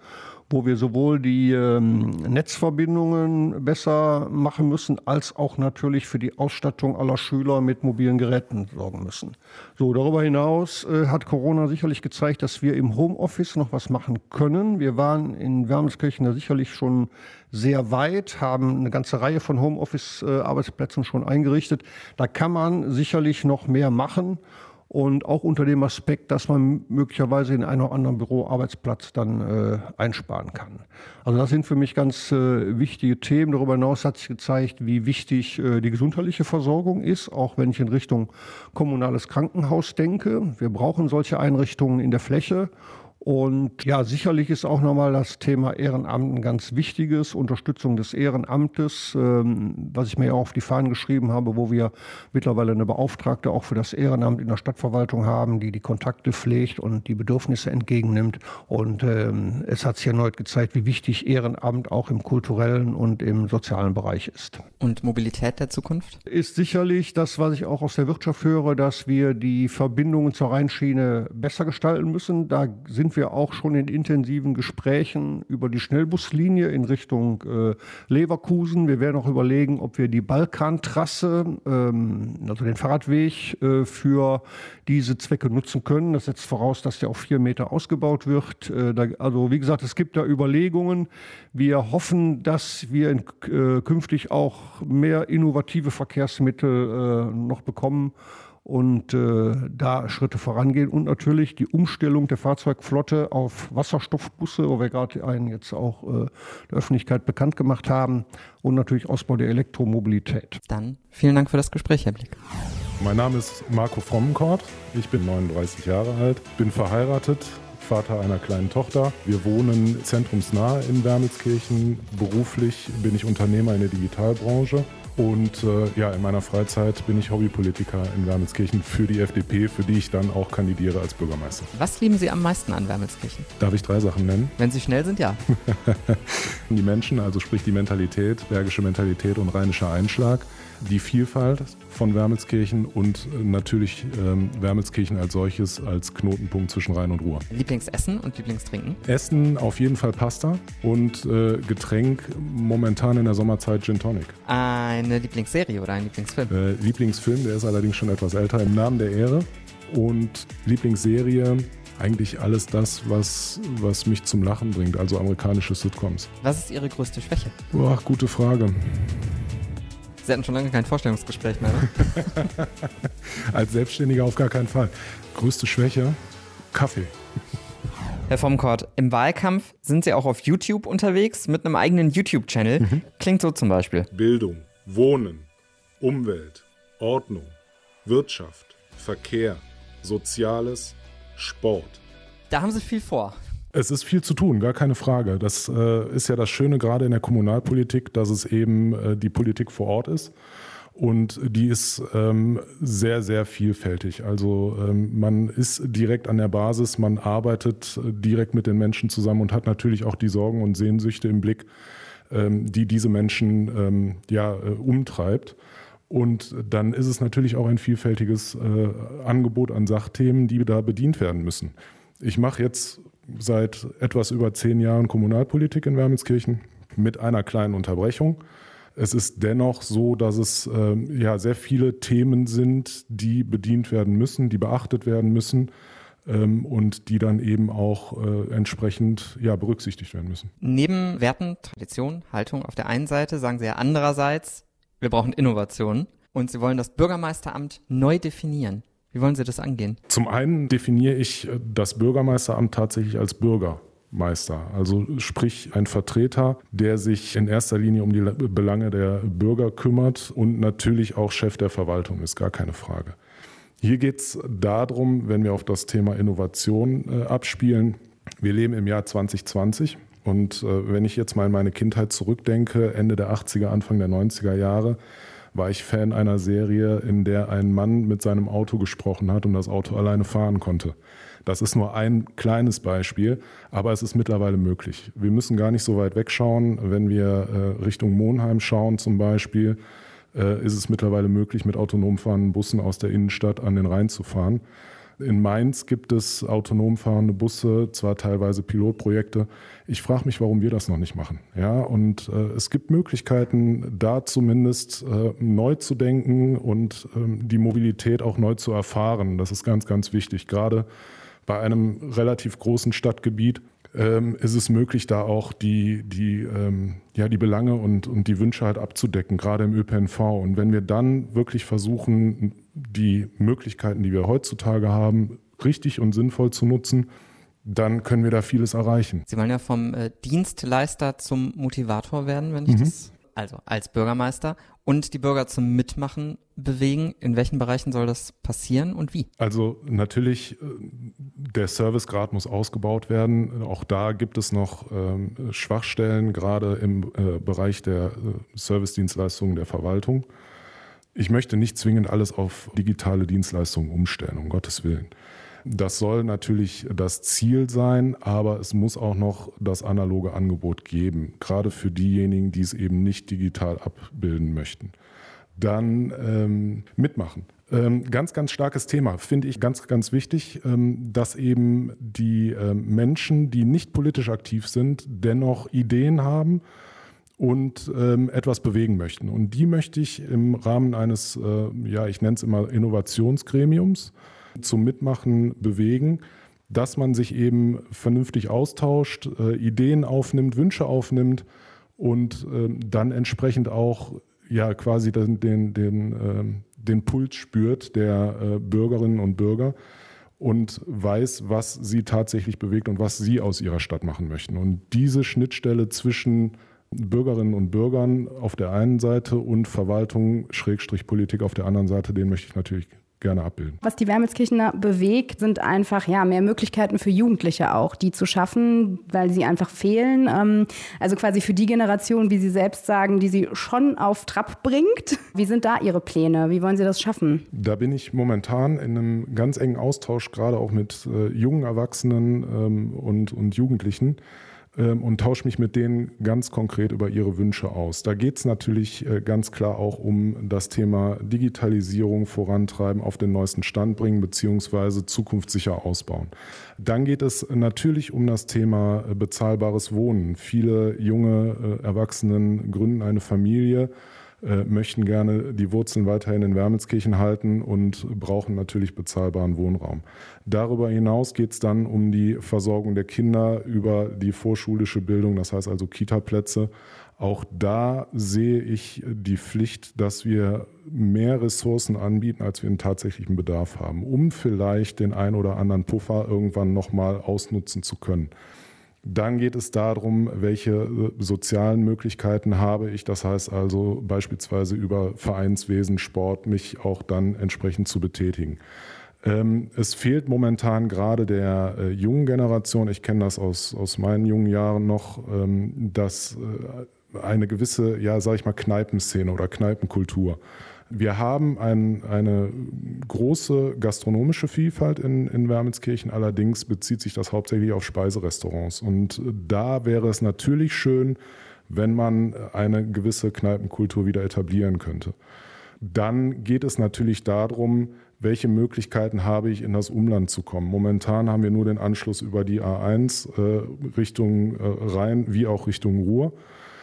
wo wir sowohl die ähm, Netzverbindungen besser machen müssen, als auch natürlich für die Ausstattung aller Schüler mit mobilen Geräten sorgen müssen. So, darüber hinaus äh, hat Corona sicherlich gezeigt, dass wir im Homeoffice noch was machen können. Wir waren in Wermelskirchen da sicherlich schon sehr weit, haben eine ganze Reihe von Homeoffice-Arbeitsplätzen schon eingerichtet. Da kann man sicherlich noch mehr machen. Und auch unter dem Aspekt, dass man möglicherweise in einem oder anderen Büroarbeitsplatz dann äh, einsparen kann. Also das sind für mich ganz äh, wichtige Themen. Darüber hinaus hat sich gezeigt, wie wichtig äh, die gesundheitliche Versorgung ist, auch wenn ich in Richtung kommunales Krankenhaus denke. Wir brauchen solche Einrichtungen in der Fläche. Und ja, sicherlich ist auch nochmal das Thema Ehrenamt ein ganz wichtiges, Unterstützung des Ehrenamtes, ähm, was ich mir ja auch auf die Fahnen geschrieben habe, wo wir mittlerweile eine Beauftragte auch für das Ehrenamt in der Stadtverwaltung haben, die die Kontakte pflegt und die Bedürfnisse entgegennimmt. Und ähm, es hat sich erneut gezeigt, wie wichtig Ehrenamt auch im kulturellen und im sozialen Bereich ist. Und Mobilität der Zukunft? Ist sicherlich das, was ich auch aus der Wirtschaft höre, dass wir die Verbindungen zur Rheinschiene besser gestalten müssen. Da sind wir auch schon in intensiven Gesprächen über die Schnellbuslinie in Richtung äh, Leverkusen. Wir werden auch überlegen, ob wir die Balkantrasse, ähm, also den Fahrradweg, äh, für diese Zwecke nutzen können. Das setzt voraus, dass der auf vier Meter ausgebaut wird. Äh, da, also wie gesagt, es gibt da Überlegungen. Wir hoffen, dass wir in, äh, künftig auch mehr innovative Verkehrsmittel äh, noch bekommen und äh, da Schritte vorangehen und natürlich die Umstellung der Fahrzeugflotte auf Wasserstoffbusse, wo wir gerade einen jetzt auch äh, der Öffentlichkeit bekannt gemacht haben, und natürlich Ausbau der Elektromobilität. Dann vielen Dank für das Gespräch, Herr Blick. Mein Name ist Marco Frommenkort, ich bin neununddreißig Jahre alt, bin verheiratet, Vater einer kleinen Tochter. Wir wohnen zentrumsnah in Wermelskirchen. Beruflich bin ich Unternehmer in der Digitalbranche. Und äh, ja, in meiner Freizeit bin ich Hobbypolitiker in Wermelskirchen für die F D P, für die ich dann auch kandidiere als Bürgermeister. Was lieben Sie am meisten an Wermelskirchen? Darf ich drei Sachen nennen? Wenn Sie schnell sind, ja. Die Menschen, also sprich die Mentalität, bergische Mentalität und rheinischer Einschlag. Die Vielfalt von Wermelskirchen und natürlich ähm, Wermelskirchen als solches als Knotenpunkt zwischen Rhein und Ruhr. Lieblingsessen und Lieblingstrinken? Essen auf jeden Fall Pasta und äh, Getränk momentan in der Sommerzeit Gin Tonic. Eine Lieblingsserie oder ein Lieblingsfilm? Äh, Lieblingsfilm, der ist allerdings schon etwas älter, Im Namen der Ehre. Und Lieblingsserie, eigentlich alles das, was, was mich zum Lachen bringt, also amerikanische Sitcoms. Was ist Ihre größte Schwäche? Ach, gute Frage. Sie hatten schon lange kein Vorstellungsgespräch mehr, ne? Als Selbstständiger auf gar keinen Fall. Größte Schwäche? Kaffee. Herr Frommenkort, im Wahlkampf sind Sie auch auf YouTube unterwegs mit einem eigenen YouTube-Channel. Mhm. Klingt so zum Beispiel. Bildung, Wohnen, Umwelt, Ordnung, Wirtschaft, Verkehr, Soziales, Sport. Da haben Sie viel vor. Es ist viel zu tun, gar keine Frage. Das äh, ist ja das Schöne gerade in der Kommunalpolitik, dass es eben äh, die Politik vor Ort ist. Und die ist ähm, sehr, sehr vielfältig. Also ähm, man ist direkt an der Basis, man arbeitet direkt mit den Menschen zusammen und hat natürlich auch die Sorgen und Sehnsüchte im Blick, ähm, die diese Menschen ähm, ja, äh, umtreibt. Und dann ist es natürlich auch ein vielfältiges äh, Angebot an Sachthemen, die da bedient werden müssen. Ich mache jetzt seit etwas über zehn Jahren Kommunalpolitik in Wermelskirchen mit einer kleinen Unterbrechung. Es ist dennoch so, dass es äh, ja, sehr viele Themen sind, die bedient werden müssen, die beachtet werden müssen ähm, und die dann eben auch äh, entsprechend ja, berücksichtigt werden müssen. Neben Werten, Tradition, Haltung auf der einen Seite sagen Sie ja andererseits, wir brauchen Innovationen und Sie wollen das Bürgermeisteramt neu definieren. Wie wollen Sie das angehen? Zum einen definiere ich das Bürgermeisteramt tatsächlich als Bürgermeister. Also sprich ein Vertreter, der sich in erster Linie um die Belange der Bürger kümmert und natürlich auch Chef der Verwaltung ist, gar keine Frage. Hier geht es darum, wenn wir auf das Thema Innovation äh, abspielen, wir leben im Jahr zwanzig zwanzig und äh, wenn ich jetzt mal in meine Kindheit zurückdenke, Ende der achtziger, Anfang der neunziger Jahre, war ich Fan einer Serie, in der ein Mann mit seinem Auto gesprochen hat und das Auto alleine fahren konnte. Das ist nur ein kleines Beispiel, aber es ist mittlerweile möglich. Wir müssen gar nicht so weit wegschauen. Wenn wir äh, Richtung Monheim schauen zum Beispiel, äh, ist es mittlerweile möglich, mit autonom fahrenden Bussen aus der Innenstadt an den Rhein zu fahren. In Mainz gibt es autonom fahrende Busse, zwar teilweise Pilotprojekte. Ich frage mich, warum wir das noch nicht machen. Ja, und äh, es gibt Möglichkeiten, da zumindest äh, neu zu denken und ähm, die Mobilität auch neu zu erfahren. Das ist ganz, ganz wichtig. Gerade bei einem relativ großen Stadtgebiet ähm, ist es möglich, da auch die, die, ähm, ja, die Belange und, und die Wünsche halt abzudecken, gerade im Ö P N V. Und wenn wir dann wirklich versuchen, die Möglichkeiten, die wir heutzutage haben, richtig und sinnvoll zu nutzen, dann können wir da vieles erreichen. Sie wollen ja vom äh, Dienstleister zum Motivator werden, wenn ich Mhm. das, also als Bürgermeister, und die Bürger zum Mitmachen bewegen. In welchen Bereichen soll das passieren und wie? Also natürlich, äh, der Servicegrad muss ausgebaut werden. Auch da gibt es noch ähm, Schwachstellen, gerade im äh, Bereich der äh, Servicedienstleistungen der Verwaltung. Ich möchte nicht zwingend alles auf digitale Dienstleistungen umstellen, um Gottes Willen. Das soll natürlich das Ziel sein, aber es muss auch noch das analoge Angebot geben, gerade für diejenigen, die es eben nicht digital abbilden möchten. Dann ähm, mitmachen. Ähm, ganz, ganz starkes Thema, finde ich ganz, ganz wichtig, ähm, dass eben die ähm, Menschen, die nicht politisch aktiv sind, dennoch Ideen haben und ähm, etwas bewegen möchten. Und die möchte ich im Rahmen eines, äh, ja, ich nenne es immer Innovationsgremiums, zum Mitmachen bewegen, dass man sich eben vernünftig austauscht, äh, Ideen aufnimmt, Wünsche aufnimmt und äh, dann entsprechend auch ja quasi den, den, den, äh, den Puls spürt der äh, Bürgerinnen und Bürger und weiß, was sie tatsächlich bewegt und was sie aus ihrer Stadt machen möchten. Und diese Schnittstelle zwischen Bürgerinnen und Bürgern auf der einen Seite und Verwaltung, Schrägstrich Politik auf der anderen Seite, den möchte ich natürlich gerne abbilden. Was die Wermelskirchener bewegt, sind einfach ja mehr Möglichkeiten für Jugendliche auch, die zu schaffen, weil sie einfach fehlen. Ähm, also quasi für die Generation, wie Sie selbst sagen, die Sie schon auf Trab bringt. Wie sind da Ihre Pläne? Wie wollen Sie das schaffen? Da bin ich momentan in einem ganz engen Austausch, gerade auch mit äh, jungen Erwachsenen ähm, und, und Jugendlichen. Und tausche mich mit denen ganz konkret über ihre Wünsche aus. Da geht es natürlich ganz klar auch um das Thema Digitalisierung vorantreiben, auf den neuesten Stand bringen beziehungsweise zukunftssicher ausbauen. Dann geht es natürlich um das Thema bezahlbares Wohnen. Viele junge Erwachsenen gründen eine Familie, möchten gerne die Wurzeln weiterhin in Wermelskirchen halten und brauchen natürlich bezahlbaren Wohnraum. Darüber hinaus geht es dann um die Versorgung der Kinder über die vorschulische Bildung, das heißt also Kita-Plätze. Auch da sehe ich die Pflicht, dass wir mehr Ressourcen anbieten, als wir einen tatsächlichen Bedarf haben, um vielleicht den ein oder anderen Puffer irgendwann nochmal ausnutzen zu können. Dann geht es darum, welche sozialen Möglichkeiten habe ich. Das heißt also beispielsweise über Vereinswesen, Sport, mich auch dann entsprechend zu betätigen. Ähm, es fehlt momentan gerade der äh, jungen Generation, ich kenne das aus, aus meinen jungen Jahren noch, ähm, dass äh, eine gewisse, ja, sag ich mal, Kneipenszene oder Kneipenkultur. Wir haben ein, eine große gastronomische Vielfalt in, in Wermelskirchen, allerdings bezieht sich das hauptsächlich auf Speiserestaurants. Und da wäre es natürlich schön, wenn man eine gewisse Kneipenkultur wieder etablieren könnte. Dann geht es natürlich darum, welche Möglichkeiten habe ich, in das Umland zu kommen. Momentan haben wir nur den Anschluss über die A eins äh, Richtung äh, Rhein wie auch Richtung Ruhr.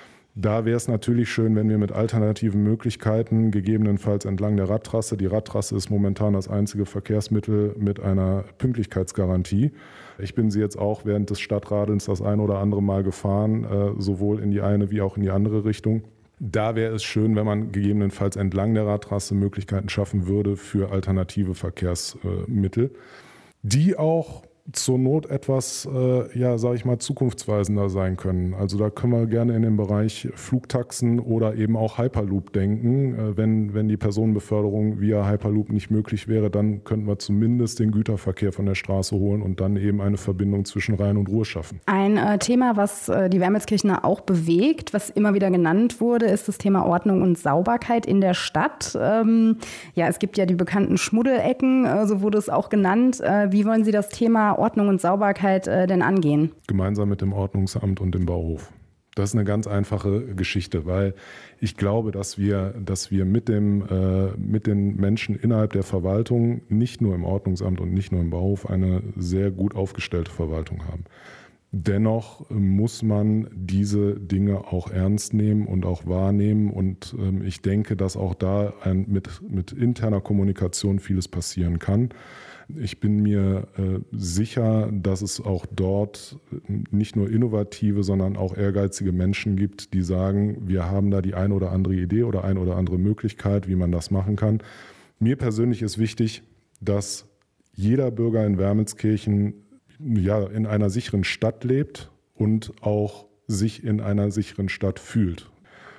Da wäre es natürlich schön, wenn wir mit alternativen Möglichkeiten, gegebenenfalls entlang der Radtrasse, die Radtrasse ist momentan das einzige Verkehrsmittel mit einer Pünktlichkeitsgarantie. Ich bin sie jetzt auch während des Stadtradelns das ein oder andere Mal gefahren, äh, sowohl in die eine wie auch in die andere Richtung. Da wäre es schön, wenn man gegebenenfalls entlang der Radtrasse Möglichkeiten schaffen würde für alternative Verkehrsmittel, die auch zur Not etwas, äh, ja, sage ich mal, zukunftsweisender sein können. Also da können wir gerne in den Bereich Flugtaxen oder eben auch Hyperloop denken. Äh, wenn, wenn die Personenbeförderung via Hyperloop nicht möglich wäre, dann könnten wir zumindest den Güterverkehr von der Straße holen und dann eben eine Verbindung zwischen Rhein und Ruhr schaffen. Ein äh, Thema, was äh, die Wermelskirchener auch bewegt, was immer wieder genannt wurde, ist das Thema Ordnung und Sauberkeit in der Stadt. Ähm, ja, es gibt ja die bekannten Schmuddelecken, äh, so wurde es auch genannt. Äh, wie wollen Sie das Thema Ordnung und Sauberkeit äh, denn angehen? Gemeinsam mit dem Ordnungsamt und dem Bauhof. Das ist eine ganz einfache Geschichte, weil ich glaube, dass wir, dass wir mit, dem, äh, mit den Menschen innerhalb der Verwaltung, nicht nur im Ordnungsamt und nicht nur im Bauhof, eine sehr gut aufgestellte Verwaltung haben. Dennoch muss man diese Dinge auch ernst nehmen und auch wahrnehmen. Und ähm, ich denke, dass auch da ein, mit, mit interner Kommunikation vieles passieren kann. Ich bin mir äh, sicher, dass es auch dort nicht nur innovative, sondern auch ehrgeizige Menschen gibt, die sagen, wir haben da die eine oder andere Idee oder eine oder andere Möglichkeit, wie man das machen kann. Mir persönlich ist wichtig, dass jeder Bürger in Wermelskirchen ja, in einer sicheren Stadt lebt und auch sich in einer sicheren Stadt fühlt.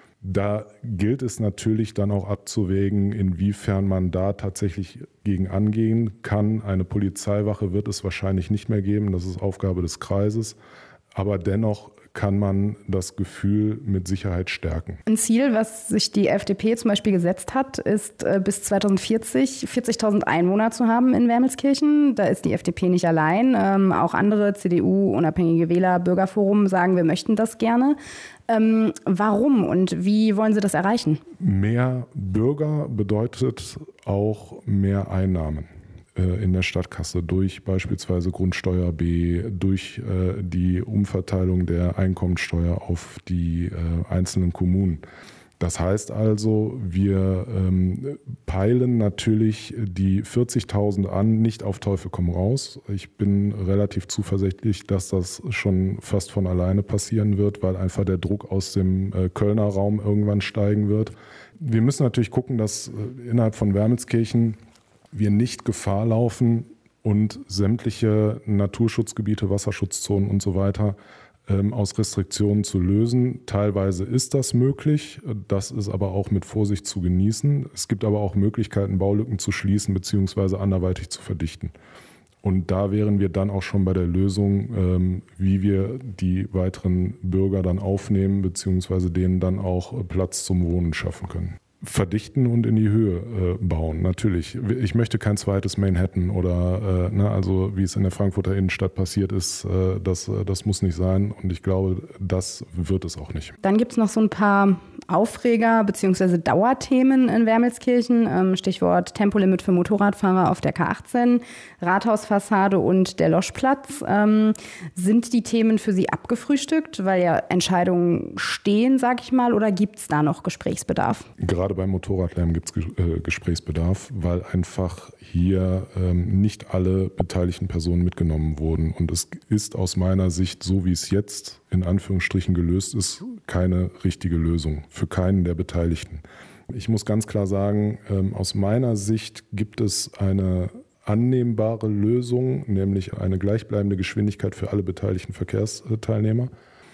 Da gilt es natürlich dann auch abzuwägen, inwiefern man da tatsächlich gegen angehen kann. Eine Polizeiwache wird es wahrscheinlich nicht mehr geben, das ist Aufgabe des Kreises. Aber dennoch kann man das Gefühl mit Sicherheit stärken. Ein Ziel, was sich die F D P zum Beispiel gesetzt hat, ist bis zweitausendvierzig vierzigtausend Einwohner zu haben in Wermelskirchen. Da ist die F D P nicht allein. Ähm, auch andere C D U, Unabhängige Wähler, Bürgerforum sagen, wir möchten das gerne. Ähm, warum und wie wollen Sie das erreichen? Mehr Bürger bedeutet auch mehr Einnahmen in der Stadtkasse durch beispielsweise Grundsteuer B, durch äh, die Umverteilung der Einkommensteuer auf die äh, einzelnen Kommunen. Das heißt also, wir ähm, peilen natürlich die vierzigtausend an, nicht auf Teufel komm raus. Ich bin relativ zuversichtlich, dass das schon fast von alleine passieren wird, weil einfach der Druck aus dem äh, Kölner Raum irgendwann steigen wird. Wir müssen natürlich gucken, dass äh, innerhalb von Wermelskirchen wir nicht Gefahr laufen und sämtliche Naturschutzgebiete, Wasserschutzzonen und so weiter ähm, aus Restriktionen zu lösen. Teilweise ist das möglich, das ist aber auch mit Vorsicht zu genießen. Es gibt aber auch Möglichkeiten, Baulücken zu schließen bzw. anderweitig zu verdichten. Und da wären wir dann auch schon bei der Lösung, ähm, wie wir die weiteren Bürger dann aufnehmen bzw. denen dann auch Platz zum Wohnen schaffen können. Verdichten und in die Höhe äh, bauen, natürlich. Ich möchte kein zweites Manhattan oder, äh, ne, also wie es in der Frankfurter Innenstadt passiert ist, äh, das, das muss nicht sein und ich glaube, das wird es auch nicht. Dann gibt es noch so ein paar Aufreger bzw. Dauerthemen in Wermelskirchen, ähm, Stichwort Tempolimit für Motorradfahrer auf der K achtzehn, Rathausfassade und der Loschplatz. Ähm, sind die Themen für Sie abgefrühstückt, weil ja Entscheidungen stehen, sag ich mal, oder gibt es da noch Gesprächsbedarf? Gerade beim Motorradlärm gibt es äh, Gesprächsbedarf, weil einfach hier ähm, nicht alle beteiligten Personen mitgenommen wurden. Und es ist aus meiner Sicht, so wie es jetzt in Anführungsstrichen gelöst ist, keine richtige Lösung für keinen der Beteiligten. Ich muss ganz klar sagen, ähm, aus meiner Sicht gibt es eine annehmbare Lösung, nämlich eine gleichbleibende Geschwindigkeit für alle beteiligten Verkehrsteilnehmer.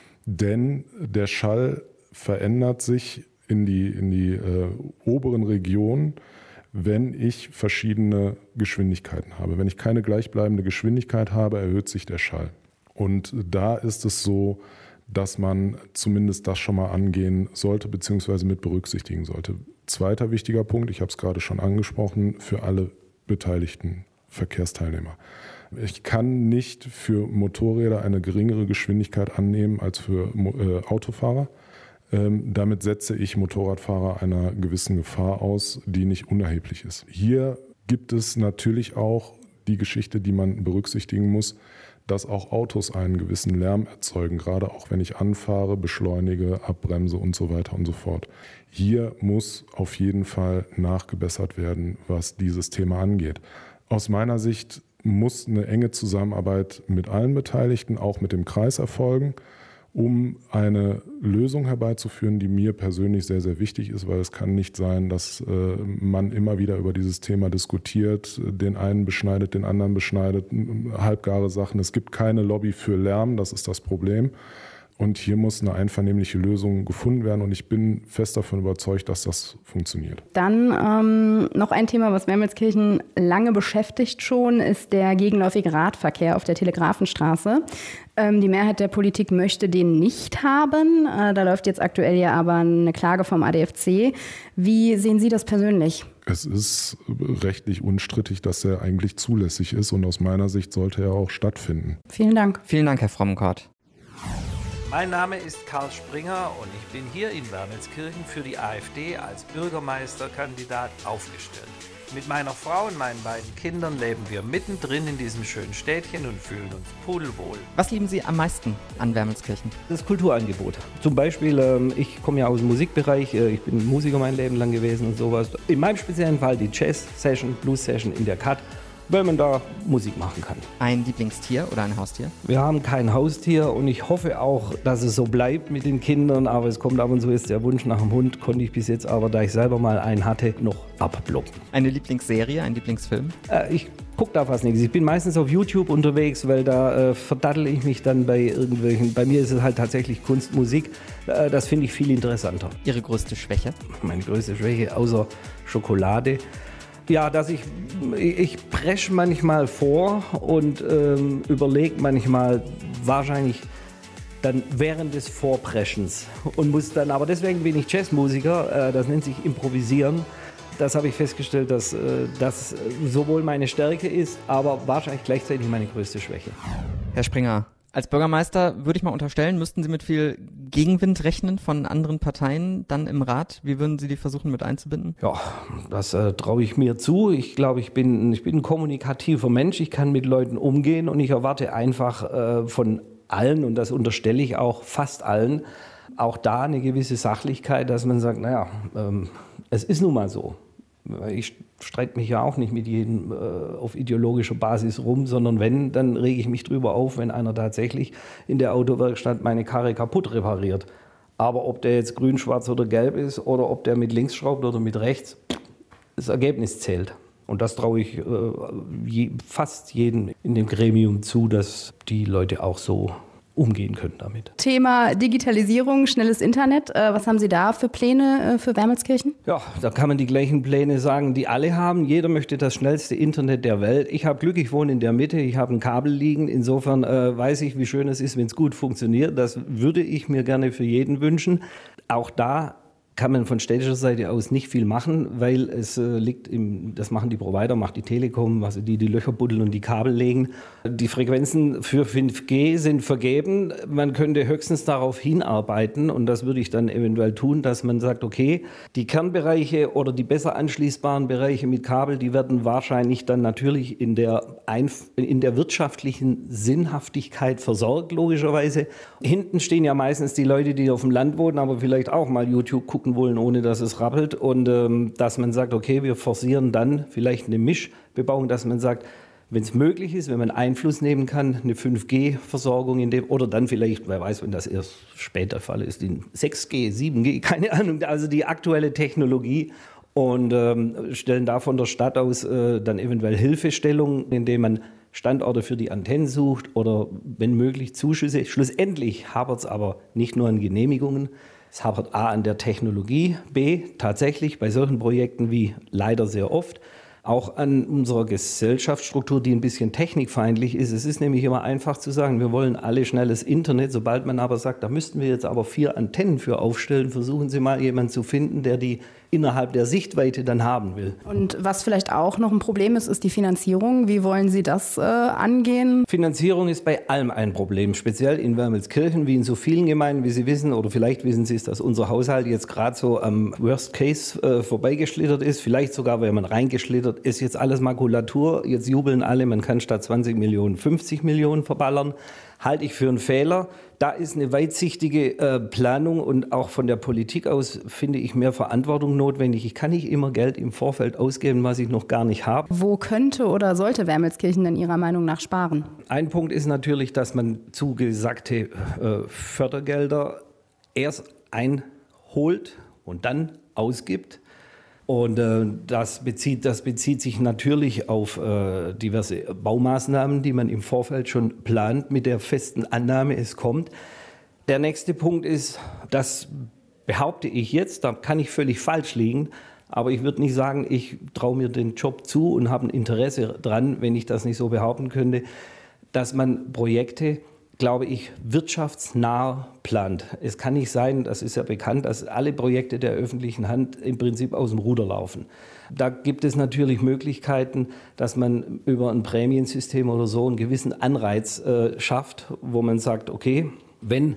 Denn der Schall verändert sich in die, in die äh, oberen Regionen, wenn ich verschiedene Geschwindigkeiten habe. Wenn ich keine gleichbleibende Geschwindigkeit habe, erhöht sich der Schall. Und da ist es so, dass man zumindest das schon mal angehen sollte, beziehungsweise mit berücksichtigen sollte. Zweiter wichtiger Punkt, ich habe es gerade schon angesprochen, für alle beteiligten Verkehrsteilnehmer. Ich kann nicht für Motorräder eine geringere Geschwindigkeit annehmen als für äh, Autofahrer. Ähm, damit setze ich Motorradfahrer einer gewissen Gefahr aus, die nicht unerheblich ist. Hier gibt es natürlich auch die Geschichte, die man berücksichtigen muss, dass auch Autos einen gewissen Lärm erzeugen, gerade auch wenn ich anfahre, beschleunige, abbremse und so weiter und so fort. Hier muss auf jeden Fall nachgebessert werden, was dieses Thema angeht. Aus meiner Sicht muss eine enge Zusammenarbeit mit allen Beteiligten, auch mit dem Kreis erfolgen, um eine Lösung herbeizuführen, die mir persönlich sehr, sehr wichtig ist, weil es kann nicht sein, dass äh, man immer wieder über dieses Thema diskutiert, den einen beschneidet, den anderen beschneidet, halbgare Sachen. Es gibt keine Lobby für Lärm, das ist das Problem. Und hier muss eine einvernehmliche Lösung gefunden werden und ich bin fest davon überzeugt, dass das funktioniert. Dann ähm, noch ein Thema, was Wermelskirchen lange beschäftigt schon, ist der gegenläufige Radverkehr auf der Telegrafenstraße. Ähm, die Mehrheit der Politik möchte den nicht haben. Äh, da läuft jetzt aktuell ja aber eine Klage vom A D F C. Wie sehen Sie das persönlich? Es ist rechtlich unstrittig, dass er eigentlich zulässig ist und aus meiner Sicht sollte er auch stattfinden. Vielen Dank. Vielen Dank, Herr Frommenkort. Mein Name ist Karl Springer und ich bin hier in Wermelskirchen für die AfD als Bürgermeisterkandidat aufgestellt. Mit meiner Frau und meinen beiden Kindern leben wir mittendrin in diesem schönen Städtchen und fühlen uns pudelwohl. Was lieben Sie am meisten an Wermelskirchen? Das Kulturangebot. Zum Beispiel, ähm, ich komme ja aus dem Musikbereich, äh, ich bin Musiker mein Leben lang gewesen und sowas. In meinem speziellen Fall die Jazz-Session, Blues-Session in der Cut, weil man da Musik machen kann. Ein Lieblingstier oder ein Haustier? Wir haben kein Haustier und ich hoffe auch, dass es so bleibt mit den Kindern, aber es kommt ab und zu ist der Wunsch nach einem Hund, konnte ich bis jetzt aber, da ich selber mal einen hatte, noch abblocken. Eine Lieblingsserie, ein Lieblingsfilm? Äh, ich gucke da fast nichts. Ich bin meistens auf YouTube unterwegs, weil da äh, verdattel ich mich dann bei irgendwelchen, bei mir ist es halt tatsächlich Kunst, Musik, äh, das finde ich viel interessanter. Ihre größte Schwäche? Meine größte Schwäche, außer Schokolade. Ja, dass ich, ich presche manchmal vor und ähm, überlege manchmal wahrscheinlich dann während des Vorpreschens und muss dann, aber deswegen bin ich Jazzmusiker, äh, das nennt sich Improvisieren. Das habe ich festgestellt, dass äh, das sowohl meine Stärke ist, aber wahrscheinlich gleichzeitig meine größte Schwäche. Herr Springer, als Bürgermeister würde ich mal unterstellen, müssten Sie mit viel Gegenwind rechnen von anderen Parteien dann im Rat. Wie würden Sie die versuchen mit einzubinden? Ja, das äh, traue ich mir zu. Ich glaube, ich bin, ich bin ein kommunikativer Mensch. Ich kann mit Leuten umgehen und ich erwarte einfach äh, von allen, und das unterstelle ich auch fast allen, auch da eine gewisse Sachlichkeit, dass man sagt, naja, ähm, es ist nun mal so. Ich streite mich ja auch nicht mit jedem äh, auf ideologischer Basis rum, sondern wenn, dann rege ich mich drüber auf, wenn einer tatsächlich in der Autowerkstatt meine Karre kaputt repariert. Aber ob der jetzt grün, schwarz oder gelb ist oder ob der mit links schraubt oder mit rechts, das Ergebnis zählt. Und das traue ich äh, je, fast jedem in dem Gremium zu, dass die Leute auch so umgehen können damit. Thema Digitalisierung, schnelles Internet. Äh, was haben Sie da für Pläne äh, für Wermelskirchen? Ja, da kann man die gleichen Pläne sagen, die alle haben. Jeder möchte das schnellste Internet der Welt. Ich habe Glück, ich wohne in der Mitte, ich habe ein Kabel liegen. Insofern äh, weiß ich, wie schön es ist, wenn es gut funktioniert. Das würde ich mir gerne für jeden wünschen. Auch da kann man von städtischer Seite aus nicht viel machen, weil es äh, liegt im, das machen die Provider, macht die Telekom, also die die Löcher buddeln und die Kabel legen. Die Frequenzen für fünf G sind vergeben. Man könnte höchstens darauf hinarbeiten und das würde ich dann eventuell tun, dass man sagt, okay, die Kernbereiche oder die besser anschließbaren Bereiche mit Kabel, die werden wahrscheinlich dann natürlich in der, Einf- in der wirtschaftlichen Sinnhaftigkeit versorgt, logischerweise. Hinten stehen ja meistens die Leute, die auf dem Land wohnen, aber vielleicht auch mal YouTube gucken wollen, ohne dass es rappelt und ähm, dass man sagt, okay, wir forcieren dann vielleicht eine Mischbebauung, dass man sagt, wenn es möglich ist, wenn man Einfluss nehmen kann, eine fünf G Versorgung in dem, oder dann vielleicht, wer weiß, wenn das erst später Fall ist, in sechs G, sieben G, keine Ahnung, also die aktuelle Technologie und ähm, stellen da von der Stadt aus äh, dann eventuell Hilfestellungen, indem man Standorte für die Antennen sucht oder wenn möglich Zuschüsse. Schlussendlich hapert es aber nicht nur an Genehmigungen, es hapert A an der Technologie, B tatsächlich bei solchen Projekten wie leider sehr oft auch an unserer Gesellschaftsstruktur, die ein bisschen technikfeindlich ist. Es ist nämlich immer einfach zu sagen, wir wollen alle schnelles Internet. Sobald man aber sagt, da müssten wir jetzt aber vier Antennen für aufstellen, versuchen Sie mal jemanden zu finden, der die innerhalb der Sichtweite dann haben will. Und was vielleicht auch noch ein Problem ist, ist die Finanzierung. Wie wollen Sie das äh, angehen? Finanzierung ist bei allem ein Problem, speziell in Wermelskirchen, wie in so vielen Gemeinden, wie Sie wissen, oder vielleicht wissen Sie es, dass unser Haushalt jetzt gerade so am Worst Case äh, vorbeigeschlittert ist, vielleicht sogar, weil man reingeschlittert ist, jetzt alles Makulatur, jetzt jubeln alle, man kann statt zwanzig Millionen fünfzig Millionen verballern. Halte ich für einen Fehler. Da ist eine weitsichtige äh, Planung und auch von der Politik aus finde ich mehr Verantwortung notwendig. Ich kann nicht immer Geld im Vorfeld ausgeben, was ich noch gar nicht habe. Wo könnte oder sollte Wermelskirchen denn Ihrer Meinung nach sparen? Ein Punkt ist natürlich, dass man zugesagte äh, Fördergelder erst einholt und dann ausgibt. Und äh, das, bezieht, das bezieht sich natürlich auf äh, diverse Baumaßnahmen, die man im Vorfeld schon plant, mit der festen Annahme, es kommt. Der nächste Punkt ist, das behaupte ich jetzt, da kann ich völlig falsch liegen, aber ich würde nicht sagen, ich traue mir den Job zu und habe ein Interesse dran, wenn ich das nicht so behaupten könnte, dass man Projekte, glaube ich, wirtschaftsnah plant. Es kann nicht sein, das ist ja bekannt, dass alle Projekte der öffentlichen Hand im Prinzip aus dem Ruder laufen. Da gibt es natürlich Möglichkeiten, dass man über ein Prämiensystem oder so einen gewissen Anreiz äh, schafft, wo man sagt, okay, wenn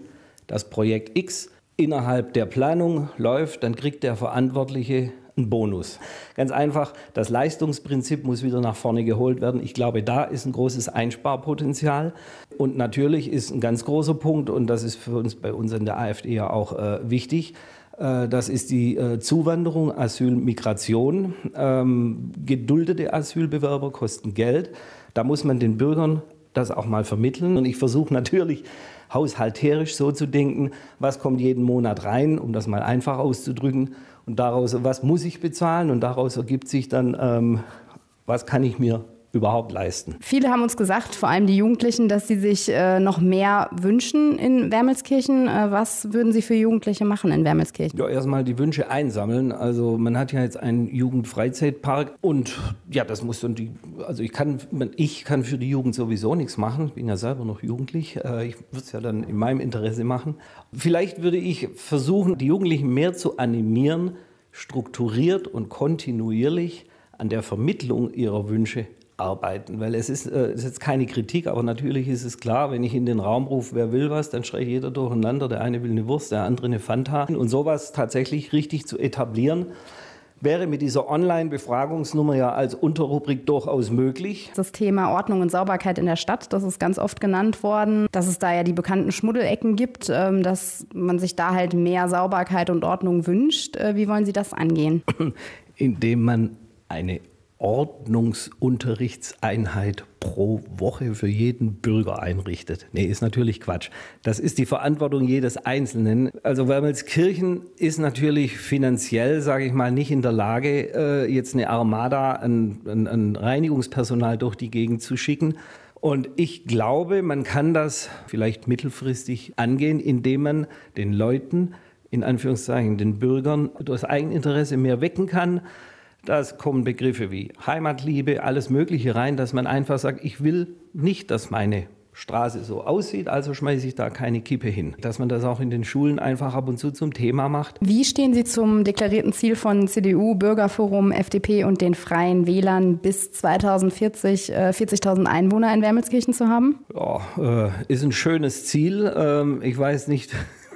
das Projekt X innerhalb der Planung läuft, dann kriegt der Verantwortliche einen Bonus. Ganz einfach, das Leistungsprinzip muss wieder nach vorne geholt werden. Ich glaube, da ist ein großes Einsparpotenzial. Und natürlich ist ein ganz großer Punkt, und das ist für uns bei uns in der AfD ja auch äh, wichtig, äh, das ist die äh, Zuwanderung, Asyl, Migration. Ähm, geduldete Asylbewerber kosten Geld. Da muss man den Bürgern das auch mal vermitteln. Und ich versuche natürlich, haushalterisch so zu denken, was kommt jeden Monat rein, um das mal einfach auszudrücken. Und daraus, was muss ich bezahlen? Und daraus ergibt sich dann, ähm, was kann ich mir überhaupt leisten. Viele haben uns gesagt, vor allem die Jugendlichen, dass sie sich äh, noch mehr wünschen in Wermelskirchen. Äh, was würden Sie für Jugendliche machen in Wermelskirchen? Ja, erstmal die Wünsche einsammeln. Also man hat ja jetzt einen Jugendfreizeitpark und ja, das muss dann die, also ich kann, ich kann für die Jugend sowieso nichts machen. Ich bin ja selber noch jugendlich. Äh, ich würde es ja dann in meinem Interesse machen. Vielleicht würde ich versuchen, die Jugendlichen mehr zu animieren, strukturiert und kontinuierlich an der Vermittlung ihrer Wünsche arbeiten, weil es ist, äh, ist jetzt keine Kritik, aber natürlich ist es klar, wenn ich in den Raum rufe, wer will was, dann schreit jeder durcheinander, der eine will eine Wurst, der andere eine Fanta. Und sowas tatsächlich richtig zu etablieren, wäre mit dieser Online-Befragungsnummer ja als Unterrubrik durchaus möglich. Das Thema Ordnung und Sauberkeit in der Stadt, das ist ganz oft genannt worden, dass es da ja die bekannten Schmuddelecken gibt, ähm, dass man sich da halt mehr Sauberkeit und Ordnung wünscht. Äh, wie wollen Sie das angehen? Indem man eine Ordnungsunterrichtseinheit pro Woche für jeden Bürger einrichtet. Nee, ist natürlich Quatsch. Das ist die Verantwortung jedes Einzelnen. Also Wermelskirchen ist natürlich finanziell, sage ich mal, nicht in der Lage, jetzt eine Armada an, an, an Reinigungspersonal durch die Gegend zu schicken. Und ich glaube, man kann das vielleicht mittelfristig angehen, indem man den Leuten, in Anführungszeichen den Bürgern, durch Eigeninteresse mehr wecken kann. Da kommen Begriffe wie Heimatliebe, alles Mögliche rein, dass man einfach sagt, ich will nicht, dass meine Straße so aussieht, also schmeiße ich da keine Kippe hin. Dass man das auch in den Schulen einfach ab und zu zum Thema macht. Wie stehen Sie zum deklarierten Ziel von C D U, Bürgerforum, F D P und den Freien Wählern, bis zweitausendvierzig äh, vierzigtausend Einwohner in Wermelskirchen zu haben? Ja, äh, ist ein schönes Ziel. Ähm, ich weiß nicht,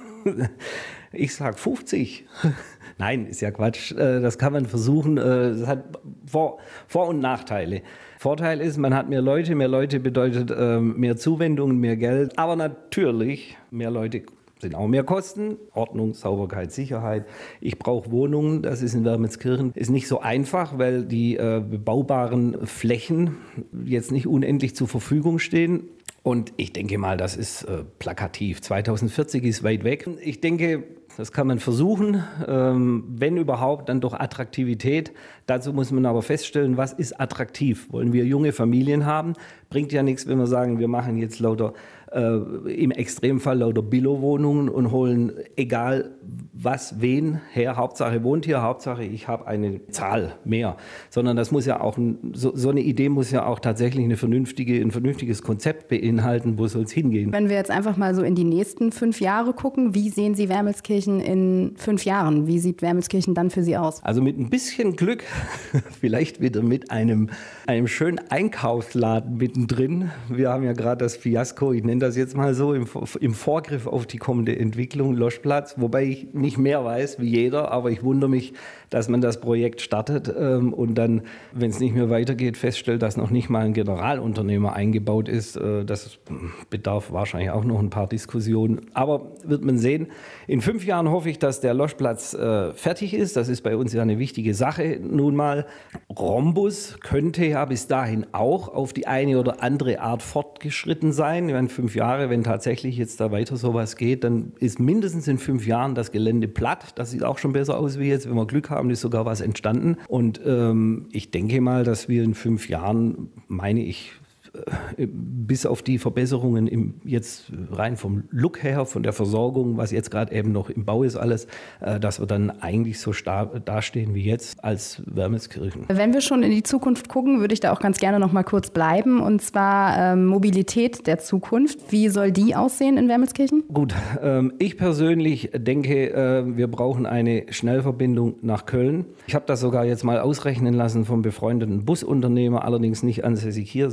ich sag fünfzig. Nein, ist ja Quatsch. Das kann man versuchen. Das hat Vor-, Vor- und Nachteile. Vorteil ist, man hat mehr Leute. Mehr Leute bedeutet mehr Zuwendungen, mehr Geld. Aber natürlich, mehr Leute sind auch mehr Kosten. Ordnung, Sauberkeit, Sicherheit. Ich brauche Wohnungen. Das ist in Wermelskirchen ist nicht so einfach, weil die bebaubaren Flächen jetzt nicht unendlich zur Verfügung stehen. Und ich denke mal, das ist äh, plakativ. zweitausendvierzig ist weit weg. Ich denke, das kann man versuchen, ähm, wenn überhaupt, dann durch Attraktivität. Dazu muss man aber feststellen, was ist attraktiv? Wollen wir junge Familien haben? Bringt ja nichts, wenn wir sagen, wir machen jetzt lauter, äh, im Extremfall lauter Billo-Wohnungen und holen egal was, wen her. Hauptsache wohnt hier, Hauptsache ich habe eine Zahl mehr. Sondern das muss ja auch, ein, so, so eine Idee muss ja auch tatsächlich eine vernünftige, ein vernünftiges Konzept beinhalten, wo soll es hingehen. Wenn wir jetzt einfach mal so in die nächsten fünf Jahre gucken, wie sehen Sie Wermelskirchen in fünf Jahren? Wie sieht Wermelskirchen dann für Sie aus? Also mit ein bisschen Glück, vielleicht wieder mit einem, einem schönen Einkaufsladen mittendrin. Wir haben ja gerade das Fiasko, ich nenne das jetzt mal so, im, im Vorgriff auf die kommende Entwicklung, Loschplatz, wobei ich nicht mehr weiß wie jeder, aber ich wundere mich, dass man das Projekt startet ähm, und dann, wenn es nicht mehr weitergeht, feststellt, dass noch nicht mal ein Generalunternehmer eingebaut ist. Äh, das bedarf wahrscheinlich auch noch ein paar Diskussionen. Aber wird man sehen. In fünf Jahren hoffe ich, dass der Loschplatz äh, fertig ist. Das ist bei uns ja eine wichtige Sache nun mal. Rhombus könnte ja bis dahin auch auf die eine oder andere Art fortgeschritten sein. In fünf Jahre, wenn tatsächlich jetzt da weiter sowas geht, dann ist mindestens in fünf Jahren das Gelände platt. Das sieht auch schon besser aus wie jetzt, wenn wir Glück haben. Ist sogar was entstanden. Und ähm, ich denke mal, dass wir in fünf Jahren, meine ich, äh, bis auf die Verbesserungen im, jetzt rein vom Look her, von der Versorgung, was jetzt gerade eben noch im Bau ist alles, äh, dass wir dann eigentlich so sta- dastehen wie jetzt als Wermelskirchen. Wenn wir schon in die Zukunft gucken, würde ich da auch ganz gerne noch mal kurz bleiben. Und zwar ähm, Mobilität der Zukunft. Wie soll die aussehen in Wermelskirchen? Gut, ähm, ich persönlich denke, äh, wir brauchen eine Schnellverbindung nach Köln. Ich habe das sogar jetzt mal ausrechnen lassen vom befreundeten Busunternehmer, allerdings nicht ansässig hier, sondern in